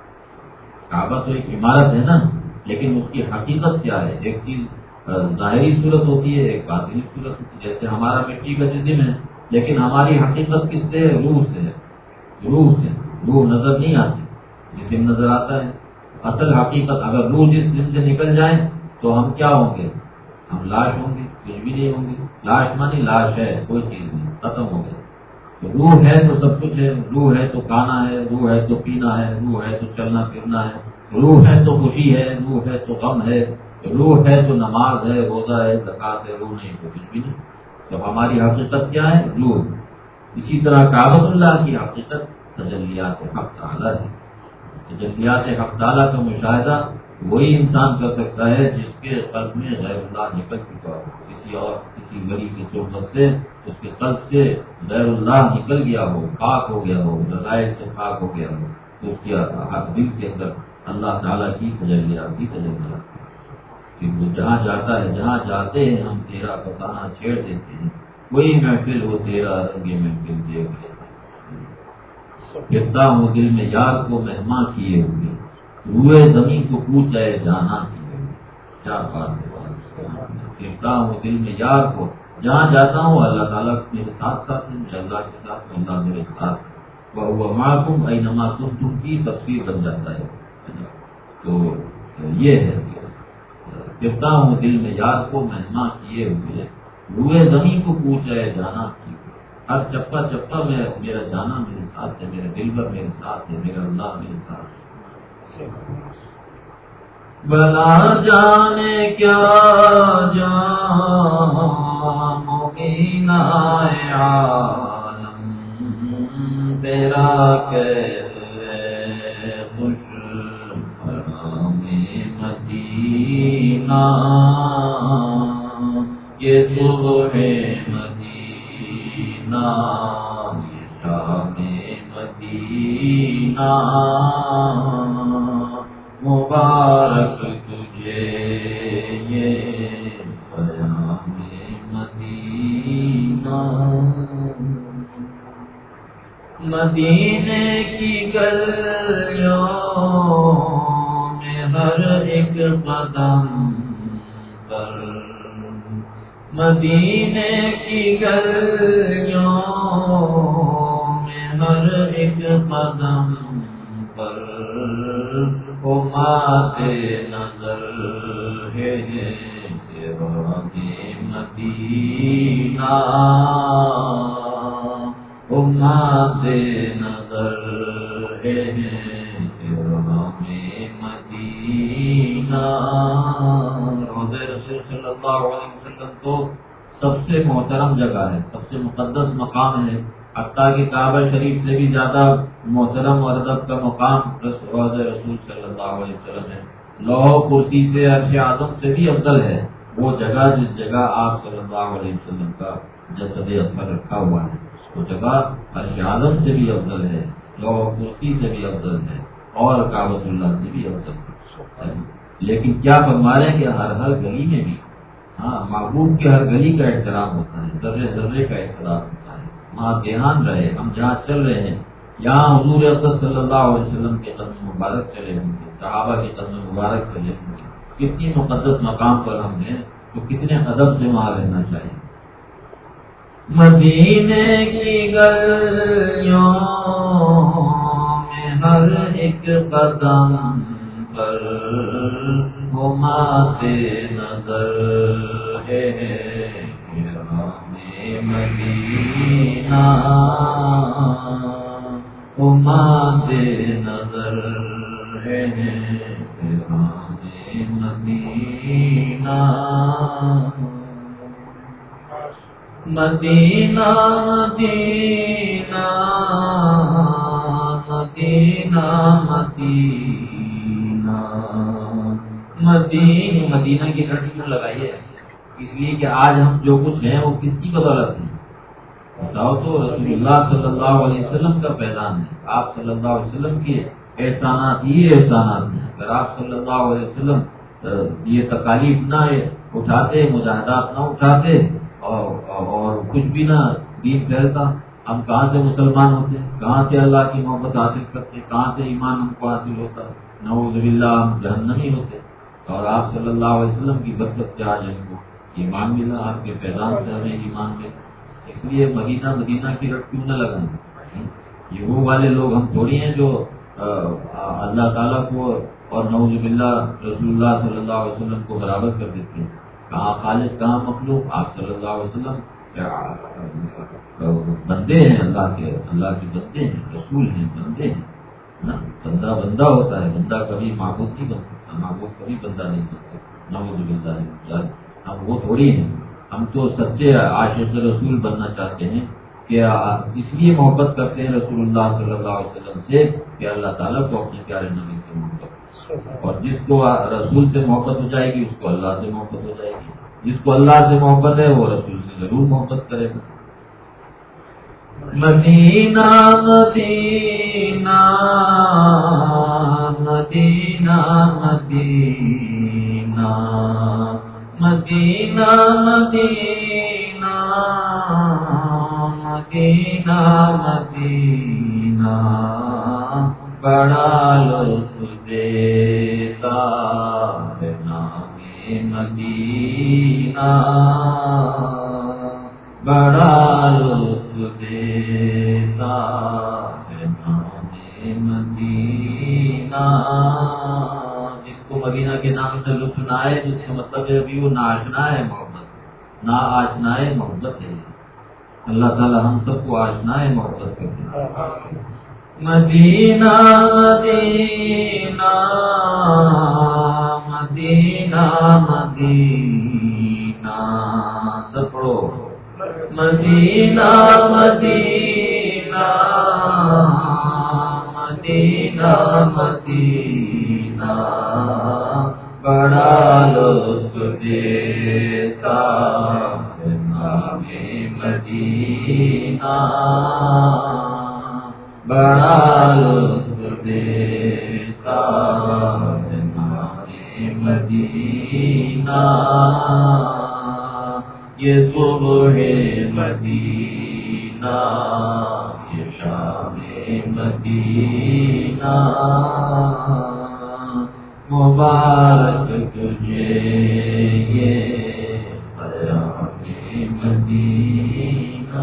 کعبہ تو ایک عمارت ہے نا، لیکن اس کی حقیقت کیا ہے؟ ایک چیز ظاہری صورت ہوتی ہے، ایک باطنی صورت ہوتی ہے۔ جیسے ہمارا مٹی کا جسم ہے، لیکن ہماری حقیقت کس سے ہے؟ روح سے ہے، روح سے۔ روح نظر نہیں آتی، جسم نظر آتا ہے۔ اصل حقیقت اگر روح جسم سے نکل جائے تو ہم کیا ہوں گے؟ ہم لاش ہوں گے، کچھ بھی نہیں ہوں گے۔ لاش مانی لاش ہے، کوئی چیز نہیں، ختم ہو گیا۔ تو روح ہے تو سب کچھ ہے، روح ہے تو کھانا ہے، روح ہے تو پینا ہے، روح ہے تو چلنا پھرنا ہے، روح ہے تو خوشی ہے، روح ہے تو غم ہے، روح ہے تو نماز ہے، روزہ ہے، زکات ہے، روح نہیں تو کچھ بھی نہیں۔ تو ہماری حقیقت کیا ہے؟ روح۔ اسی طرح کعبۃ اللہ کی حقیقت تجلیات حق تعالیٰ ہے۔ تجلیات حق تعالیٰ کا مشاہدہ وہی انسان کر سکتا ہے جس کے قلب میں غیر اللہ نکل چکا ہو، کسی اور کسی ولی کی صحبت سے اس کے قلب سے غیر اللہ نکل گیا ہو، پاک ہو گیا ہو، رضائع سے پاک ہو گیا ہو، تو اس کے دل کے اندر اللہ تعالیٰ کی تجلیات کی تجلیات کہ وہ جہاں جاتا ہے، جہاں جاتے ہیں ہم تیرا فسانہ چھیڑ دیتے ہیں، کوئی محفل ہو تیرا رنگ محفل دیکھ لیتے ہیں، پھرتا ہوں دل میں یار کو مہماں کیے ہوئے، روئے زمین کو کوچے جانا کیے ہوئے۔ کیا بات ہے، پھرتا ہوں دل میں یار کو، جہاں جاتا ہوں اللہ تعالیٰ میرے ساتھ ساتھ ہے، میں اللہ کے ساتھ، اللہ میرے ساتھ ہے۔ وَهُوَ مَعَكُمْ أَيْنَمَا كُنتُمْ کی تفسیر بن جاتا ہے۔ تو یہ ہے پھرتا ہوں دل میں یار کو مہماں کیے ہوئے، روئے زمین کو کوچے جانا کیے ہوئے۔ ہر چپا چپا میں میرا جانا میرے ساتھ ہے، میرا دل بھر میرے ساتھ ہے، میرا اللہ میرے ساتھ ہے۔ بلا جانے کیا جان مبینہ عالم تیرا کیسے خوش حرام مدینہ، یہ صبح مدینہ، یہ شام مدینہ، مبارک تجھے یہ پیام مدینہ۔ مدینے کی گلیوں میں ہر ایک قدم پر، مدینے کی گلیوں میں ہر ایک قدم پر ماتے نظر ہے تیرا مدینہ، ماتے نظر ہے تیرا مدینہ۔ روضہ رسول صلی اللہ علیہ وسلم تو سب سے محترم جگہ ہے، سب سے مقدس مقام ہے، حتیٰ کہ کعبہ شریف سے بھی زیادہ محترم اور ادب کا مقام روضہ رسول صلی اللہ علیہ وسلم ہے۔ لوح کرسی سے عرش اعظم سے بھی افضل ہے وہ جگہ جس جگہ آپ صلی اللہ علیہ وسلم کا جسد اطہر رکھا ہوا ہے۔ وہ جگہ عرش اعظم سے بھی افضل ہے، لوح و کرسی سے بھی افضل ہے، اور کعبۃ اللہ سے بھی افضل ہے۔ لیکن کیا فرما رہے ہیں کہ ہر ہر گلی میں بھی ہاں محبوب کے ہر گلی کا احترام ہوتا ہے، ذرے ذرے کا احترام ہوتا ہے۔ وہاں دھیان رہے، ہم جہاں چل رہے ہیں یہاں حضور اقدس صلی اللہ علیہ وسلم کے قدم مبارک چلے ہوں گے، صحابہ کے قدم مبارک چلے ہوں گے، کتنی مقدس مقام پر ہم ہیں تو کتنے ادب سے وہاں رہنا چاہیے۔ مدینے کی گلیوں میں ہر ایک قدم پر گھماتے نظر ہے مدینہ، گھماتے نظر ہے مدینہ، مدینہ مدینہ مدینہ مدینہ مدینہ مدینہ کی گھنٹی کیوں لگائی ہے؟ اس لیے کہ آج ہم جو کچھ ہیں وہ کس کی بدولت ہیں؟ بتاؤ تو رسول اللہ صلی اللہ علیہ وسلم کا فیضان ہے، آپ صلی اللہ علیہ وسلم کے احسانات ہی احسانات ہیں۔ اگر آپ صلی اللہ علیہ وسلم یہ تکالیف نہ اٹھاتے، مجاہدات نہ اٹھاتے اور اور کچھ بھی نہ دین پھیلتا، ہم کہاں سے مسلمان ہوتے، کہاں سے اللہ کی محبت حاصل کرتے، کہاں سے ایمان ہم کو حاصل ہوتا؟ نعوذ باللہ ہم جہنمی ہوتے۔ اور آپ صلی اللہ علیہ وسلم کی برکت سے آج ہم کو ایمان ملا، آپ کے فیضان سے ہمیں ایمان ملا۔ اس لیے مدینہ مدینہ کی رٹ کیوں نہ لگائیں؟ یہ وہ والے لوگ ہم تھوڑی ہیں جو اللہ تعالیٰ کو اور نعوذ باللہ رسول اللہ صلی اللہ علیہ وسلم کو برابر کر دیتے ہیں۔ کہاں خالق کہاں مخلوق، آپ صلی اللہ علیہ وسلم بندے ہیں اللہ کے، اللہ کے بندے ہیں، رسول ہیں، بندے ہیں۔ بندہ بندہ ہوتا ہے، بندہ کبھی معبود نہیں بن سکتا، معبود کبھی بندہ نہیں بن سکتا، نعوذ باللہ۔ ہم وہ تھوڑی ہیں، ہم تو سچے عاشق رسول بننا چاہتے ہیں کہ اس لیے محبت کرتے ہیں رسول اللہ صلی اللہ علیہ وسلم سے کہ اللہ تعالیٰ کو اپنے پیارے نبی سے محبت، اور جس کو رسول سے محبت ہو جائے گی اس کو اللہ سے محبت ہو جائے گی، جس کو اللہ سے محبت ہے وہ رسول سے ضرور محبت کرے گا۔ مدینہ مدینہ مدینہ مدینہ مدینہ مدینہ مدینہ مدینہ بڑا لطف دیتا ہے نام مدینہ، بڑا لطف دیتا ہے نام مدینہ۔ جس کو مدینہ کے نام سے لطف نہ آئے، جس کا مطلب ہے ابھی وہ نا آشنا ہے محبت، نا آشنا ہے محبت ہے۔ اللہ تعالی ہم سب کو آشنا ہے محبت کرتے ہیں۔ مدینہ مدینہ مدینہ مدینہ سب پڑھو، مدینہ مدینہ مدینہ مدینہ بڑا لطف دیتا ہے نام مدینہ، بڑا لطف دیتا ہے نام مدینہ۔ یہ صبح مدینہ، یہ شام مدینہ، مبارک تجھے یہ پیام مدینہ۔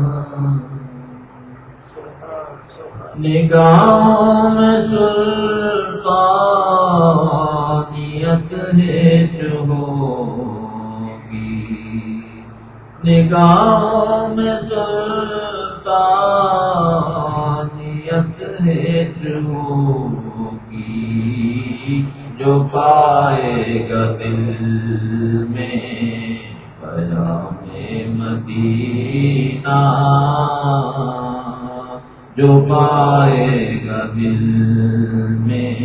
نگاہوں میں سلطانیت ہے جو ہوگی، نگاہوں میں سلطانیت ہے جو ہوگی، جو پائے گا دل میں پیام مدینہ، جو پائے گا دل میں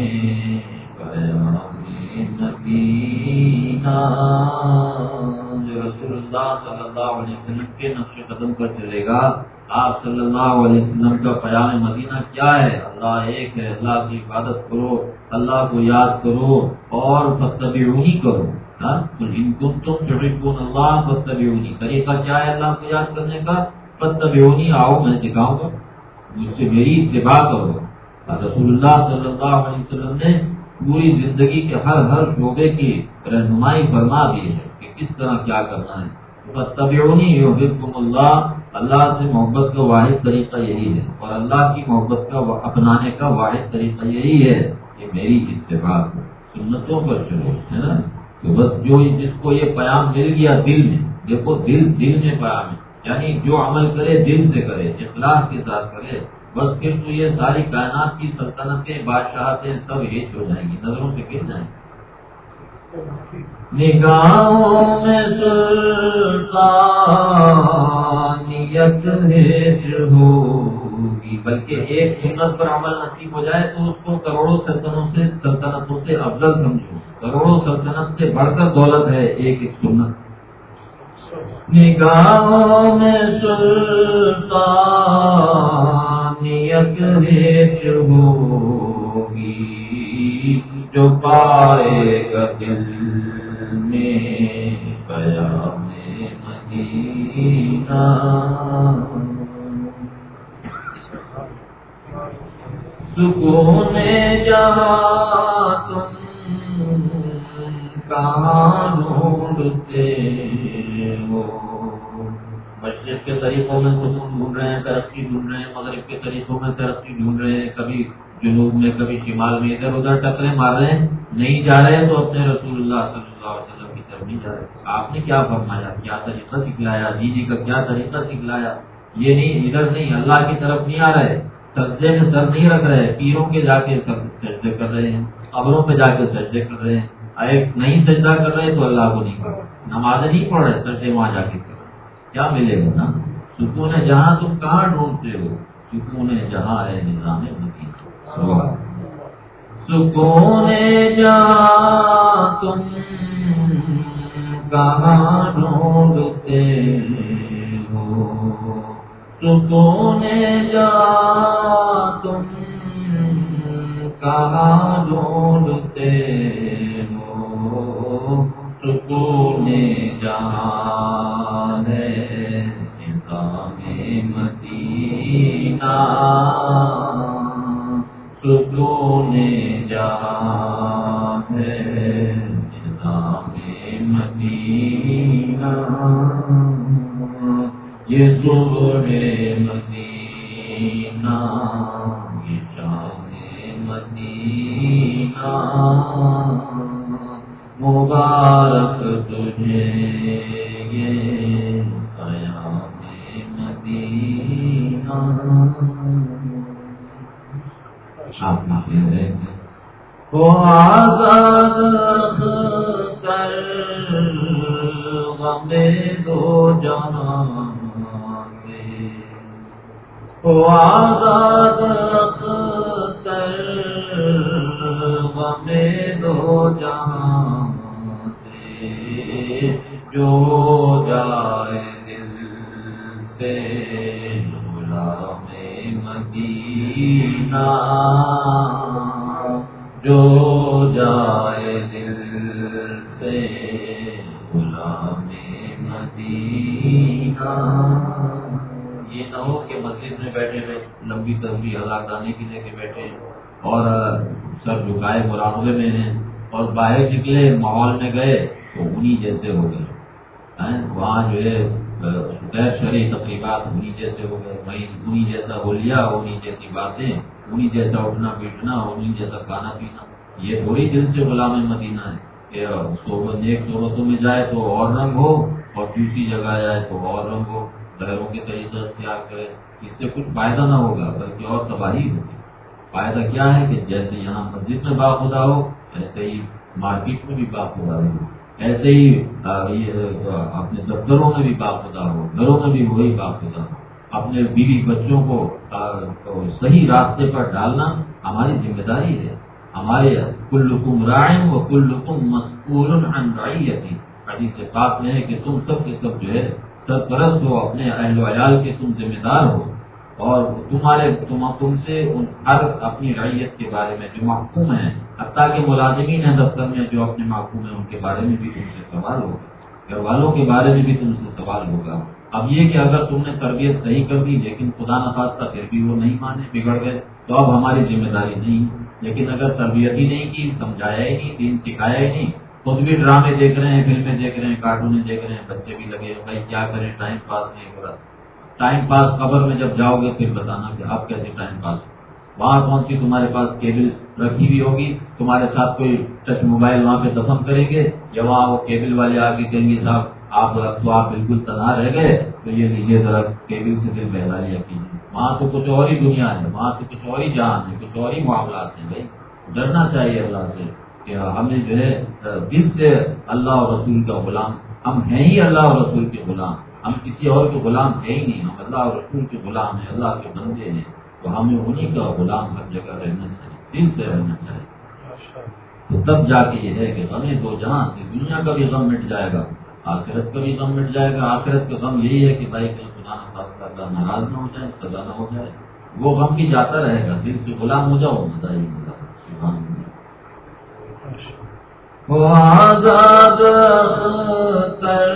پیام مدینہ۔ جو رسول اللہ اللہ صلی اللہ علیہ وسلم کے نقش قدم پر چلے گا. آپ صلی اللہ علیہ وسلم کا پیام مدینہ کیا ہے؟ اللہ ایک ہے، اللہ کی عبادت کرو، اللہ کو یاد کرو اور فاتبعونی کرو. ان کنتم تحبون اللہ فاتبعونی. طریقہ کیا ہے اللہ کو یاد کرنے کا؟ فاتبعونی، آؤ میں سکھاؤں گا، مجھ سے میری اتباع کرو. رسول اللہ صلی اللہ علیہ وسلم نے پوری زندگی کے ہر ہر شعبے کی رہنمائی فرما دی ہے کہ کس طرح کیا کرنا ہے. فاتبعونی یحببکم اللہ. اللہ سے محبت کا واحد طریقہ یہی ہے، اور اللہ کی محبت کا اپنانے کا واحد طریقہ یہی ہے کہ میری اتباع کرو، سنتوں پر چلو، ہے نا. تو بس جو جس کو یہ پیام مل گیا دل میں، دیکھو دل دل میں پیام ہے، یعنی جو عمل کرے دل سے کرے، اخلاص کے ساتھ کرے، بس پھر تو یہ ساری کائنات کی سلطنتیں، بادشاہتیں سب ہیچ ہو جائیں گی، نظروں سے گر جائیں گی. نگاہوں میں سلطانیت ہیچ ہوگی. بلکہ ایک سنت پر عمل نصیب ہو جائے تو اس کو کروڑوں سلطنتوں سے سلطنتوں سے افضل سمجھو. کروڑوں سلطنت سے بڑھ کر دولت ہے ایک ایک سنت. نگاہوں میں سلطانیت ہیچ ہوگی، جو پائے گا دل میں پیام مدینہ. سکون جہاں تم کہاں ڈھونڈتے ہو. مشرق کے طریقوں میں سکون ڈھونڈ رہے ہیں، ترقی ڈھونڈ رہے ہیں، مغرب کے طریقوں میں ترقی ڈھونڈ رہے ہیں، کبھی جنوب میں کبھی شمال میں، ادھر ادھر ٹکرے مار رہے ہیں، نہیں جا رہے تو اپنے رسول اللہ صلی اللہ علیہ وسلم کی طرف نہیں جا رہے. آپ نے کیا فرمایا، کیا طریقہ سکھلایا، جی جی کا کیا طریقہ سکھلایا؟ یہ نہیں، ادھر نہیں، اللہ کی طرف نہیں آ رہے، سجدے میں سر نہیں رکھ رہے، پیروں کے جا کے سجدے کر رہے ہیں، قبروں پہ جا کے سجدے کر رہے ہیں. ایک نہیں سجدہ کر رہے تو اللہ کو نہیں کر رہے، نمازیں نہیں پڑھ رہے، سجدے وہاں جا کے کر رہے. کیا ملے گا نا؟ سکون جہاں تم کہاں ڈھونڈتے ہو، سکون جہاں ہے نظام مدینہ. سکون جہاں تم کہاں ڈھونڈتے ہو، سکون جہاں تم کہاں ڈھونڈتے ہو. سکون جہاں ہے نظام مدینہ، سکون جہاں ہے نظام مدینہ. یہ صبح مدینہ، یہ شام مدینہ، مبارک تجھے یہ قیام مدینہ. آپ نہ وہ آزاد کر غم دو جہاں سے، وہ آزاد کر غم دو جہاں سے، جو جائے دل سے غلام مدینہ، جو جائے دل سے غلام مدینہ. یہ نہ ہو کہ مسجد میں بیٹھے ہوئے لمبی تسبیح ادا کرنے کے لے کے بیٹھے اور سر جھکائے مراقبے میں ہیں، اور باہر نکلے ماحول میں گئے تو انہی جیسے ہو گئے. وہاں جو ہے غیر شرعی تقریبات انہی جیسے ہو گئے، وہیں انہی جیسا ہولیا، انہی جیسی باتیں، انہی جیسا اٹھنا بیٹھنا، انہی جیسا کھانا پینا. یہ تھوڑی دل سے غلام مدینہ ہے کہ صحبت ایک صحبتوں میں جائے تو اور رنگ ہو اور دوسری جگہ جائے تو اور رنگ ہو، غیروں کے طریقے اختیار کرے. اس سے کچھ فائدہ نہ ہوگا بلکہ اور تباہی ہوگی. فائدہ کیا ہے کہ جیسے یہاں مسجد میں باخدا ہو ایسے ہی مارکیٹ میں بھی باخدا ہو، ایسے ہی اپنے دفتروں میں بھی باخدا ہو، گھروں میں بھی وہی باخدا ہو. اپنے بیوی بچوں کو صحیح راستے پر ڈالنا ہماری ذمہ داری ہے. ہمارے کلکم راع و کلکم مسئول عن رعیتی، حدیث پاک میں ہے کہ تم سب کے سب جو ہے سرپرست ہو، اپنے اہل و عیال کے تم ذمہ دار ہو، اور تمہارے تم تم سے ہر اپنی رعیت کے بارے میں جو محکوم ہیں، حتیٰ کہ ملازمین ہیں دفتر میں جو اپنے محکوم ہیں، ان کے بارے میں بھی تم سے سوال ہوگا، گھر والوں کے بارے میں بھی تم سے سوال ہوگا۔ اب یہ کہ اگر تم نے تربیت صحیح کر دی لیکن خدا نخواستہ پھر بھی وہ نہیں مانے، بگڑ گئے، تو اب ہماری ذمہ داری نہیں۔ لیکن اگر تربیت ہی نہیں کی، سمجھایا ہی نہیں، دین سکھایا ہی نہیں، خود بھی ڈرامے دیکھ رہے ہیں، فلمیں دیکھ رہے ہیں، کارٹونیں دیکھ رہے ہیں، بچے بھی لگے بھائی کیا کریں، ٹائم پاس نہیں ہو رہا۔ ٹائم پاس قبر میں جب جاؤ گے پھر بتانا کہ آپ کیسے ٹائم پاس، وہاں کون سی تمہارے پاس کیبل رکھی ہوئی ہوگی، تمہارے ساتھ کوئی ٹچ موبائل وہاں پہ دفن کریں گے، یا وہاں وہ کیبل والے آ کے کہیں گے صاحب آپ تو آپ بالکل تنہا رہ گئے، تو یہ لیجیے ذرا کیبل سے دل بہلا لیا کیجیے۔ وہاں تو کچھ اور ہی دنیا ہے، وہاں تو کچھ اور ہی جہان ہے، کچھ اور ہی معاملات ہیں۔ بھائی ڈرنا چاہیے اللہ سے کہ ہمیں جو ہے دل سے اللہ اور رسول کا غلام، ہم ہیں ہی اللہ اور رسول کے غلام، ہم کسی اور کے غلام ہے ہی نہیں، ہم اللہ اور رسول کے غلام ہیں، اللہ کے بندے ہیں، تو ہمیں انہیں کا غلام ہر جگہ رہنا چاہیے، دل سے رہنا چاہیے۔ تو تب جا کے یہ ہے کہ غم دو جہاں سے، دنیا کا بھی غم مٹ جائے گا، آخرت کا بھی غم مٹ جائے گا۔ آخرت کا غم یہی ہے کہ بھائی کہیں خدا نخواستہ اللہ ناراض نہ ہو جائے، سزا نہ ہو جائے، وہ غم بھی جاتا رہے گا، دل سے غلام ہو جاؤ، مزہ ہی مزہ۔ سبحان اللہ۔ وہ آزاد کر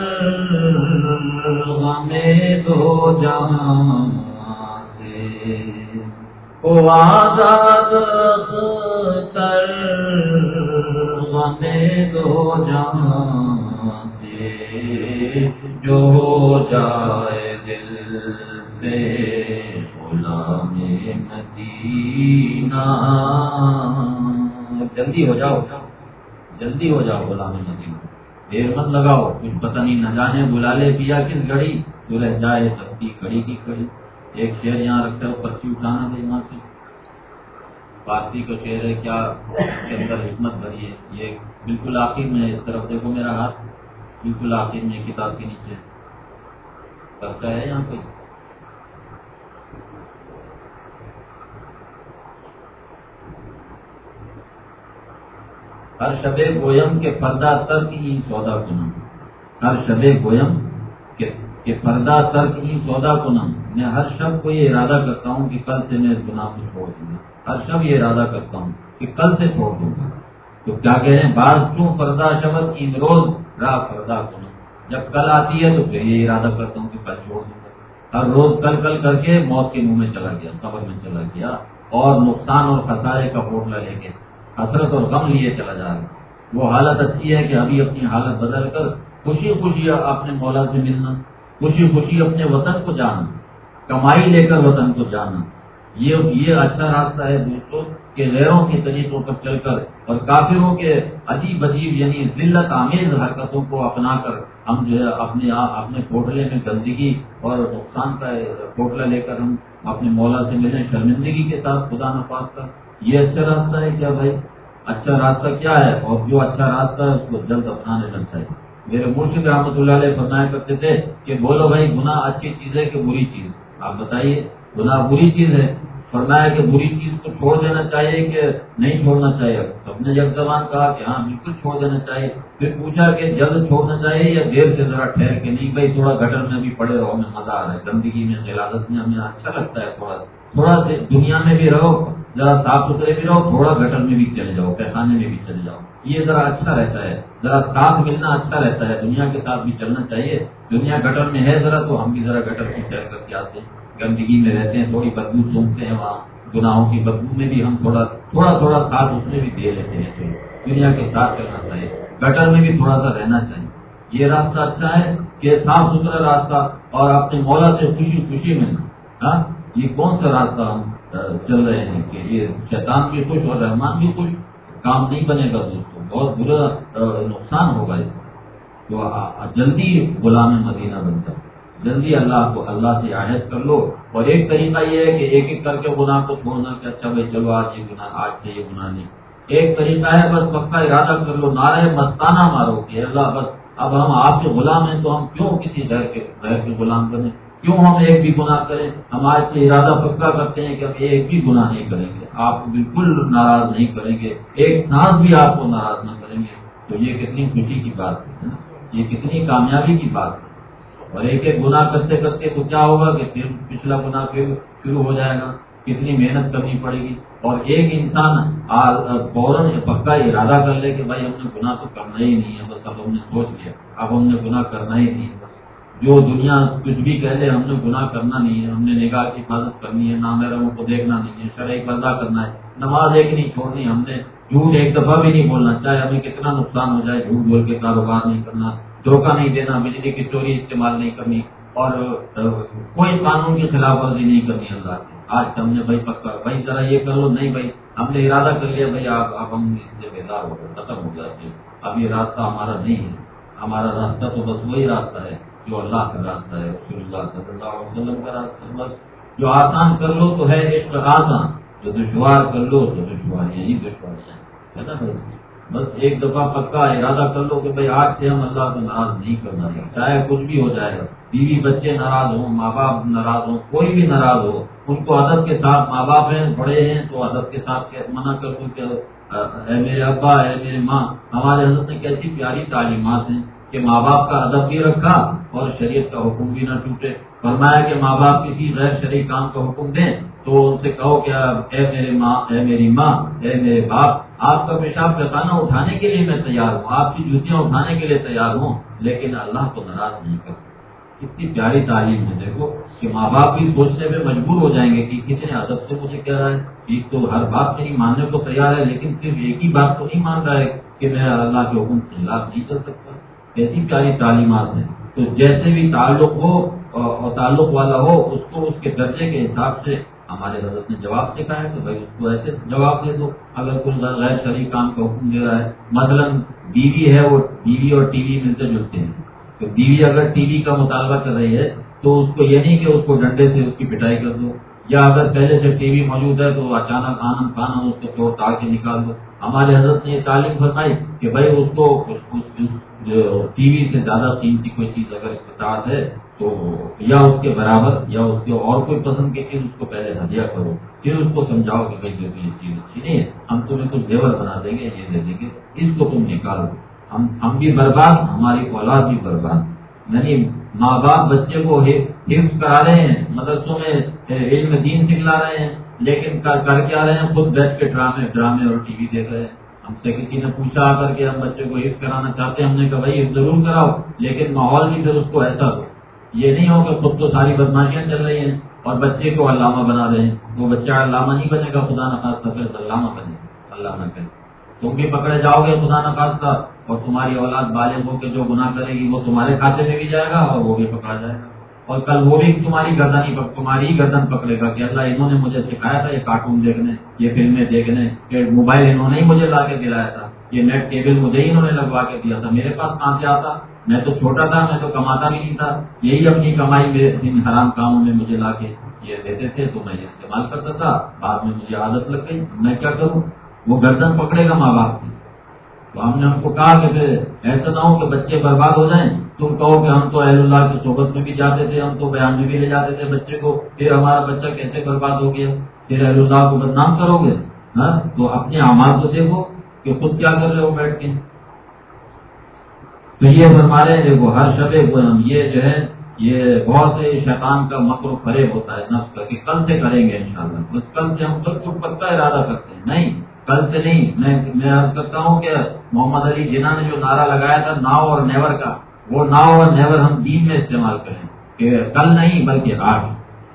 غم دو جہاں سے، وہ آزاد کر غم دو جہاں سے، جو ہو جائے دل سے غلام مدینہ۔ جلدی ہو جاؤ، جلدی ہو جاؤ غلام مدینہ، دیر مت لگاؤ، کچھ پتہ نہیں نہ جانے بلا لے پیا کس گھڑی، تو رہ جائے تبتی کڑی کی کڑی۔ ایک شعر یہاں رکھتا ہے، پرچی اٹھانا دے یہاں سے، فارسی کا شعر ہے، کیا اس کے اندر حکمت بھری ہے۔ یہ بالکل آخر میں، اس طرف دیکھو میرا ہاتھ، بالکل آخر میں کتاب کے نیچے پرچہ ہے یہاں پہ۔ ہر شب گویم کے پردہ ترک ہی سودا کنم، ہر شب گویم کہ پردہ ترک ہی سودا کنم، میں ہر شب کو یہ ارادہ کرتا ہوں کہ کل سے میں اس گناہ کو چھوڑ دوں گا، ہر شب یہ ارادہ کرتا ہوں کہ کل سے چھوڑ دوں گا۔ تو کیا کہہ رہے ہیں، بعض چوں فردا شبت این روز راہ فردا کنم، جب کل آتی ہے تو پھر یہ ارادہ کرتا ہوں کہ کل چھوڑ دوں گا۔ ہر روز کل کل کر کے موت کے منہ میں چلا گیا، قبر میں چلا گیا، اور نقصان اور خسارے کا پوٹلا لے کے حسرت اور غم لیے چلا جا رہا۔ وہ حالت اچھی ہے کہ ابھی اپنی حالت بدل کر خوشی خوشی اپنے مولا سے ملنا، خوشی خوشی اپنے وطن کو جانا، کمائی لے کر وطن کو جانا، یہ یہ اچھا راستہ ہے دوستوں، کہ غیروں کے طریقوں پر چل کر اور کافروں کے عجیب عجیب یعنی ذلت آمیز حرکتوں کو اپنا کر ہم جو ہے اپنے اپنے پوٹلے میں گندگی اور نقصان کا پوٹلا لے کر ہم اپنے مولا سے ملیں شرمندگی کے ساتھ، خدا نخواستہ۔ یہ اچھا راستہ ہے کیا بھائی؟ اچھا راستہ کیا ہے؟ اور جو اچھا راستہ ہے اس کو جلد اپنانے لگ چاہیے۔ میرے مرشد رحمۃ اللہ علیہ فرمایا کرتے تھے کہ بولو بھائی گناہ اچھی چیز ہے کہ بری چیز؟ آپ بتائیے، گناہ بری چیز ہے۔ فرمایا کہ بری چیز کو چھوڑ دینا چاہیے کہ نہیں چھوڑنا چاہیے؟ سب نے یک زبان کہا کہ ہاں بالکل چھوڑ دینا چاہیے۔ پھر پوچھا کہ جلد چھوڑنا چاہیے یا دیر سے ذرا ٹھہر کے؟ نہیں بھائی، تھوڑا گٹر میں بھی پڑے رہو، ہمیں مزہ آ رہا ہے، گندگی میں غلاظت میں ہمیں اچھا لگتا ہے، تھوڑا تھوڑا دنیا میں بھی رہو، ذرا صاف ستھرے بھی رہو، تھوڑا گٹر میں بھی چلے جاؤ، پیخانے میں بھی چلے جاؤ، یہ ذرا اچھا رہتا ہے، ذرا ساتھ ملنا اچھا رہتا ہے، دنیا کے ساتھ بھی چلنا چاہیے۔ دنیا گٹر میں ہے ذرا تو ہم بھی ذرا گٹر کی سیر کر کے آتے ہیں، گندگی میں رہتے ہیں، تھوڑی بدبو سونگتے ہیں، وہاں گناہوں کی بدبو میں بھی ہم تھوڑا تھوڑا تھوڑا ساتھ اس میں بھی دے لیتے ہیں۔ چلو دنیا کے ساتھ چلنا چاہیے، گٹر میں بھی تھوڑا سا رہنا چاہیے۔ یہ راستہ اچھا ہے کہ صاف ستھرا راستہ اور اپنے مولا سے خوشی خوشی ملنا؟ ہاں، یہ کون سا راستہ ہم چل رہے ہیں کہ یہ شیطان بھی خوش اور رحمان بھی خوش؟ کام نہیں بنے گا دوستوں، بہت برا نقصان ہوگا اس کا۔ تو جلدی غلام مدینہ بن جاؤ، جلدی اللہ کو اللہ سے عہد کر لو۔ اور ایک طریقہ یہ ہے کہ ایک ایک کر کے گناہ کو چھوڑنا کہ اچھا بھائی چلو آج یہ گناہ، آج سے یہ گناہ نہیں۔ ایک طریقہ ہے بس پکا ارادہ کر لو، نعرہ مستانہ مارو کہ اللہ بس اب ہم آپ کے غلام ہیں تو ہم کیوں کسی غیر کے غیر کے غلام بنے، کیوں ہم ایک بھی گناہ کریں؟ ہم آج سے ارادہ پکا کرتے ہیں کہ ہم ایک بھی گناہ نہیں کریں گے، آپ کو بالکل ناراض نہیں کریں گے، ایک سانس بھی آپ کو ناراض نہ کریں گے۔ تو یہ کتنی خوشی کی بات ہے۔ یہ کتنی کامیابی کی بات ہے. اور ایک ایک گناہ کرتے کرتے تو کیا ہوگا کہ پھر پچھلا گناہ پھر شروع ہو جائے گا. کتنی محنت کرنی پڑے گی. اور ایک انسان فوراً پکا ارادہ کر لے کہ بھائی ہم نے گناہ تو کرنا ہی نہیں ہے، بس اب ہم نے سوچ لیا اب ہم نے گناہ کرنا ہی نہیں ہے. بس جو دنیا کچھ بھی کہہ لے ہم نے گناہ کرنا نہیں ہے، ہم نے نگاہ کی حفاظت کرنی ہے، نامحرموں کو دیکھنا نہیں ہے، شرعی پردہ کرنا ہے، نماز ایک نہیں چھوڑنی، ہم نے جھوٹ ایک دفعہ بھی نہیں بولنا، چاہے ہمیں کتنا نقصان ہو جائے، جھوٹ بول کے کاروبار نہیں کرنا، دھوکہ نہیں دینا، بجلی کی چوری استعمال نہیں کرنی، اور کوئی قانون کی خلاف ورزی نہیں کرنی اللہ کی. آج سے ہم نے بھائی پکا بھائی ذرا یہ کر لو، نہیں بھائی ہم نے ارادہ کر لیا بھائی آپ اب ہم اس سے بیدار ہو گئے، ختم ہو جاتے. اب یہ راستہ ہمارا نہیں ہے. ہمارا راستہ تو بس وہی راستہ ہے جو اللہ کا راستہ ہے، رسول اللہ صلی اللہ علیہ وسلم کا راستہ ہے. بس جو آسان کر لو تو ہے عشق آسان، جو دشوار کر لو تو دشواریاں ہی دشواریاں ہے نا بھائی. بس ایک دفعہ پکا ارادہ کر لو کہ بھائی آج سے ہم اللہ کو ناراض نہیں کرنا ہے، چاہے کچھ بھی ہو جائے گا. بیوی بچے ناراض ہوں، ماں باپ ناراض ہوں، کوئی بھی ناراض ہو، ان کو ادب کے ساتھ، ماں باپ ہیں بڑے ہیں تو ادب کے ساتھ منع کر دوں کہ اے میرے ابا اے میرے ماں. ہمارے حضرت نے کیسی پیاری تعلیمات ہیں کہ ماں باپ کا ادب بھی رکھا اور شریعت کا حکم بھی نہ ٹوٹے. فرمایا کہ ماں باپ کسی غیر شرعی کام کا حکم دیں تو ان سے کہو کہ اے میرے ماں اے میری ماں اے میرے باپ، آپ کا پیشاب پیخانہ اٹھانے کے لیے میں تیار ہوں، آپ کی جوتیاں اٹھانے کے لیے تیار ہوں، لیکن اللہ کو ناراض نہیں کر سکتا. کتنی پیاری تعلیم ہے. دیکھو کہ ماں باپ بھی سوچنے میں مجبور ہو جائیں گے کہ کتنے ادب سے مجھے کہہ رہا ہے. ایک تو ہر بات نہیں ماننے کو تیار ہے، لیکن صرف ایک ہی بات تو نہیں مان رہا ہے کہ میں اللہ کے حکم کے خلاف نہیں چل سکتا. ایسی پیاری تعلیمات ہیں. تو جیسے بھی تعلق ہو اور تعلق والا ہو، اس کو اس کے درجے کے حساب سے ہمارے حضرت نے جواب سکھایا کہ بھائی اس کو ایسے جواب دے دو. اگر کوئی غیر شرعی کام کا حکم دے رہا ہے، مثلا بیوی ہے، وہ بیوی اور ٹی وی ملتے جلتے ہیں، تو بیوی اگر ٹی وی کا مطالبہ کر رہی ہے تو اس کو یہ نہیں کہ اس کو ڈنڈے سے اس کی پٹائی کر دو، یا اگر پہلے سے ٹی وی موجود ہے تو اچانک آنن فانن اس کو توڑ تاڑ کے نکال دو. ہمارے حضرت نے یہ تعلیم فرمائی کہ بھائی اس کو ٹی وی سے زیادہ قیمتی کوئی چیز اگر استطاعت ہے تو یا اس کے برابر یا اس کے اور کوئی پسند کی چیز اس کو پہلے ہدیہ کرو، پھر اس کو سمجھاؤ کہ بھائی یہ چیز اچھی نہیں ہے، ہم تمہیں کچھ زیور بنا دیں گے، یہ دے دیں گے، اس کو تم نکالو. ہم ہم بھی برباد، ہماری اولاد بھی برباد. یعنی ماں باپ بچے کو حفظ کرا رہے ہیں، مدرسوں میں علم دین سکھلا رہے ہیں، لیکن کر کر کیا رہے ہیں، خود بیٹھ کے ڈرامے ڈرامے اور ٹی وی دیکھ رہے ہیں. ہم سے کسی نے پوچھا آ کر کے ہم بچے کو حفظ کرانا چاہتے ہیں، ہم نے کہا بھائی حفظ ضرور کراؤ، لیکن ماحول بھی پھر اس کو ایسا دو. یہ نہیں ہو کہ خود تو ساری بدماشیاں چل رہی ہیں اور بچے کو علامہ بنا رہے ہیں. وہ بچہ علامہ نہیں بنے گا، خدا نخواستہ پھر علامہ بنے گا، اللہ نہ کرے. تم بھی پکڑے جاؤ گے خدا نخواستہ، اور تمہاری اولاد بالغ ہو کے جو گناہ کرے گی وہ تمہارے کھاتے میں بھی جائے گا اور وہ بھی پکڑا جائے گا. اور کل وہ بھی تمہاری گردن ہی تمہاری ہی گردن پکڑے گا کہ اللہ انہوں نے مجھے سکھایا تھا یہ کارٹون دیکھنے، یہ فلمیں دیکھنے، یہ موبائل انہوں نے ہی مجھے لا کے دلایا تھا، یہ نیٹ کیبل مجھے ہی انہوں نے لگوا کے دیا تھا، میرے پاس کہاں سے آتا، میں تو چھوٹا تھا، میں تو کماتا بھی نہیں تھا، یہی اپنی کمائی میں ان حرام کاموں میں مجھے لا کے یہ دیتے تھے تو میں یہ استعمال کرتا تھا، بعد میں مجھے عادت لگ گئی، میں کیا کروں. وہ گردن پکڑے گا ماں باپ کی. تو ہم نے ان کو کہا کہ پھر ایسا نہ ہو کہ بچے برباد ہو جائیں، تم کہو کہ ہم تو اہل اللہ کی صحبت میں بھی جاتے تھے، ہم تو بیان میں بھی لے جاتے تھے بچے کو، پھر ہمارا بچہ کیسے برباد ہو گیا، پھر اہل اللہ کو بدنام کرو گے. ہاں تو اپنے اعمال تو دیکھو کہ خود کیا کر رہے ہو بیٹھ کے. تو یہ فرما رہے ہیں دیکھو ہر شب یہ جو ہے یہ بہت سے شیطان کا مکر و فریب ہوتا ہے نفس کا کہ کل سے کریں گے انشاءاللہ. بس کل سے ہم تک کچھ پکا ارادہ کرتے ہیں، نہیں کل سے نہیں. میں میں عرض کرتا ہوں کہ محمد علی جناح نے جو نعرہ لگایا تھا ناؤ اور نیور کا، وہ ناؤ اور نیور ہم دین میں استعمال کریں کہ کل نہیں بلکہ آج.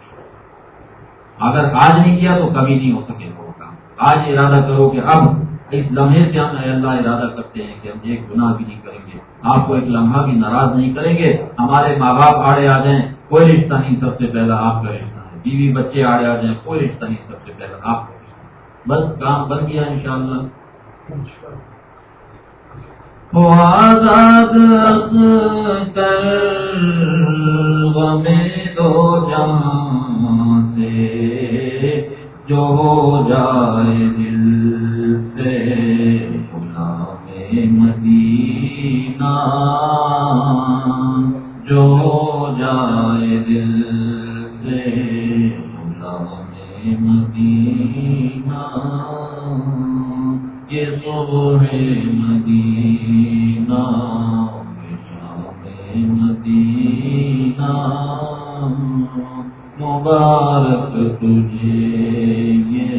اگر آج نہیں کیا تو کبھی نہیں ہو سکے وہ کام. آج ارادہ کرو کہ اب اس لمحے سے ہم اللہ ارادہ کرتے ہیں کہ ہم ایک گناہ بھی نہیں کریں گے، آپ کو ایک لمحہ بھی ناراض نہیں کریں گے. ہمارے ماں باپ آڑے آ جائیں کوئی رشتہ نہیں، سب سے پہلا آپ کا رشتہ ہے. بیوی بچے آڑے آ جائیں کوئی رشتہ نہیں، سب سے پہلا آپ کا رشتہ. بس کام بن گیا انشاءاللہ. وہ آزاد اختر غم دو جہاں سے جو ہو جائے دل سے غلام مدینہ، جو ہو جائے دل سے غلام مدینہ. یہ صبح مدینہ مبارک تجھے یہ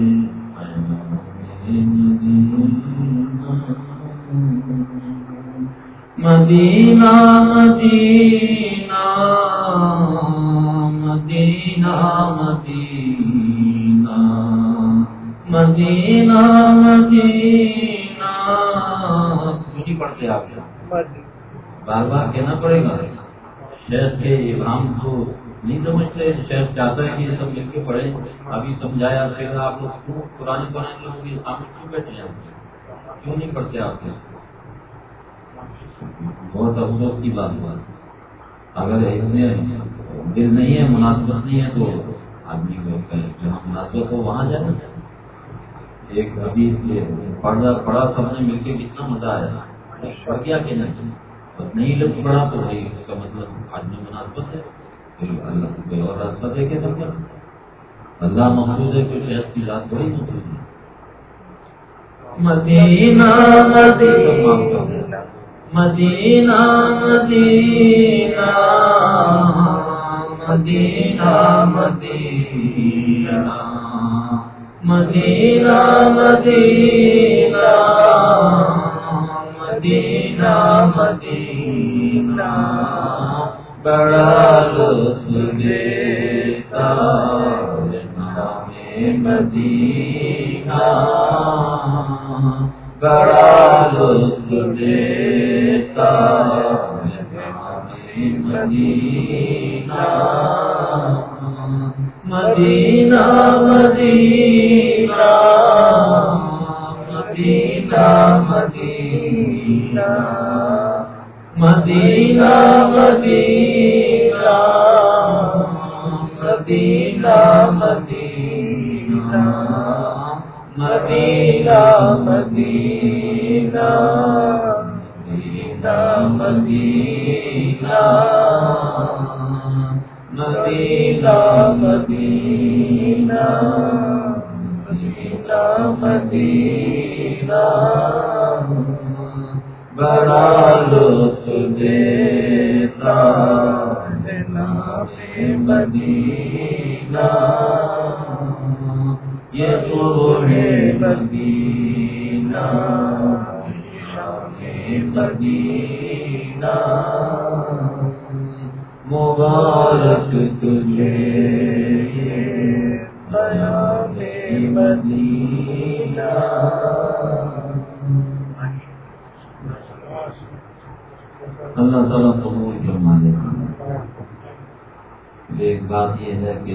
مدینہ مدینہ مدینہ مدینہ مدینہ مدینہ نہیں پڑھتے آپ بار بار کہنا پڑے گا. شیخ کے ابہام کو نہیں سمجھتے. شیخ چاہتا ہے کہ یہ سب مل کے پڑھیں. ابھی سمجھایا پھر آپ لوگ کیوں قرآن پڑھنے لوگوں کے سامنے کیوں بیٹھے ہیں؟ کیوں نہیں پڑھتے آپ کے؟ بہت افسوس کی بات ہے. اگر اتنے دل نہیں ہے، مناسبت نہیں ہے، تو آدمی کو جہاں مناسبت ہو وہاں جائے. ایک ابھی پڑھا پڑھا سب نے مل کے کتنا مزہ آیا. پڑھ گیا کہ نہیں؟ بس نہیں لفظ پڑھا تو بھائی اس کا مطلب آدمی مناسبت ہے. پھر اللہ کو کوئی اور راستہ دے کے تو کیا؟ اللہ مقصود ہے، کوئی شہد کی ذات بڑی مقصود ہے. مدینہ مدینہ مدینہ مدینہ مدینہ مدینہ مدینہ مدینہ مدینہ مدینہ بڑا لطف دیتا نام مدینہ بڑا لطف دیتا مدینہ مدینہ مدینہ مدینہ مدینہ مدینہ مدینہ مدینہ مدینہ مدینہ مدینہ مدینہ مدینہ مدینہ مدینہ بڑا لطف دیتا نام مدینہ یہ صبح مدینہ شام مدینہ مبارک تجھے قیام مدینہ. اللہ تعالیٰ قبول فرما دے. ایک بات یہ ہے کہ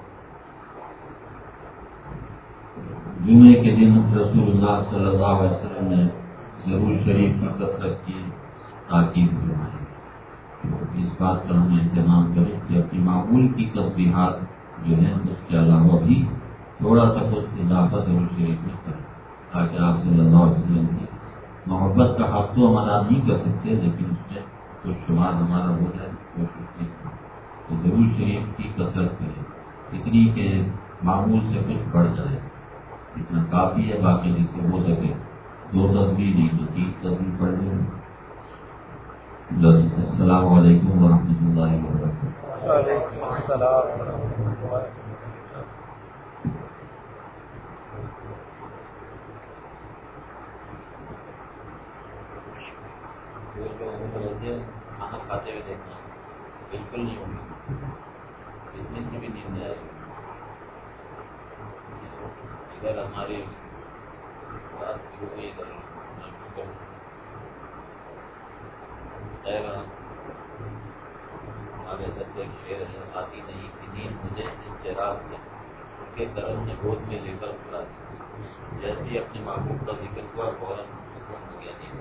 جمعے کے دن رسول اللہ صلی اللہ علیہ وسلم نے ضرور شریف کی کثرت کی تاکید فرمائی. اس بات کا ہم اہتمام کریں کہ اپنی معمول کی تسبیحات جو ہیں اس کے علاوہ بھی تھوڑا سا کچھ اضافہ ضرور شریف میں کریں، تاکہ آپ صلی اللہ علیہ وسلم کی محبت کا حق تو ہم ادا نہیں کر سکتے، لیکن اس میں کچھ شمار ہمارا ہو جائے کوشش کی تو ضرور شریف کی کثرت کریں، اتنی کہ معمول سے کچھ بڑھ جائے. اتنا کافی ہے. باقی جس سے ہو سکے دو تصویر نہیں تو تین تصویر پڑھ لیں. السلام علیکم ورحمۃ اللہ وبرکاتہ. وعلیکم السلام ورحمۃ اللہ. کھانا کھاتے ہوئے دیکھنا بالکل نہیں ہوگی، اتنی سی بھی نیند آئے گی. اگر ہماری بات ہوئی ادھر ہمارے سب ایک شعر ہے، آتی نہیں کی نیند مجھے اس کے رات میں ان کے کرم نے گود میں لے کر اٹھا دی. جیسے اپنے محبوب کا ذکر ہوا فوراً سکون ہو گیا نیند.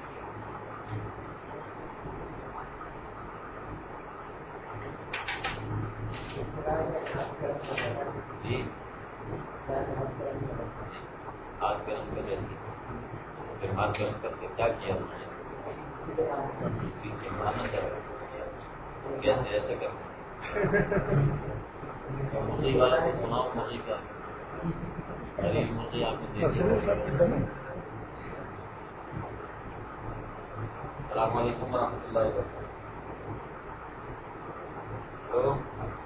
جی ہاتھ گرم کر رہے تھے، پھر ہاتھ گرم کر کے کیا کیا انہوں نے؟ پیچھے بڑھانا چاہا. کیسے ایسے کر مرغی والا کو سناؤ مرغی کا غریب مرغی آپ نے دیکھی. السلام علیکم ورحمۃ اللہ وبرکاتہ.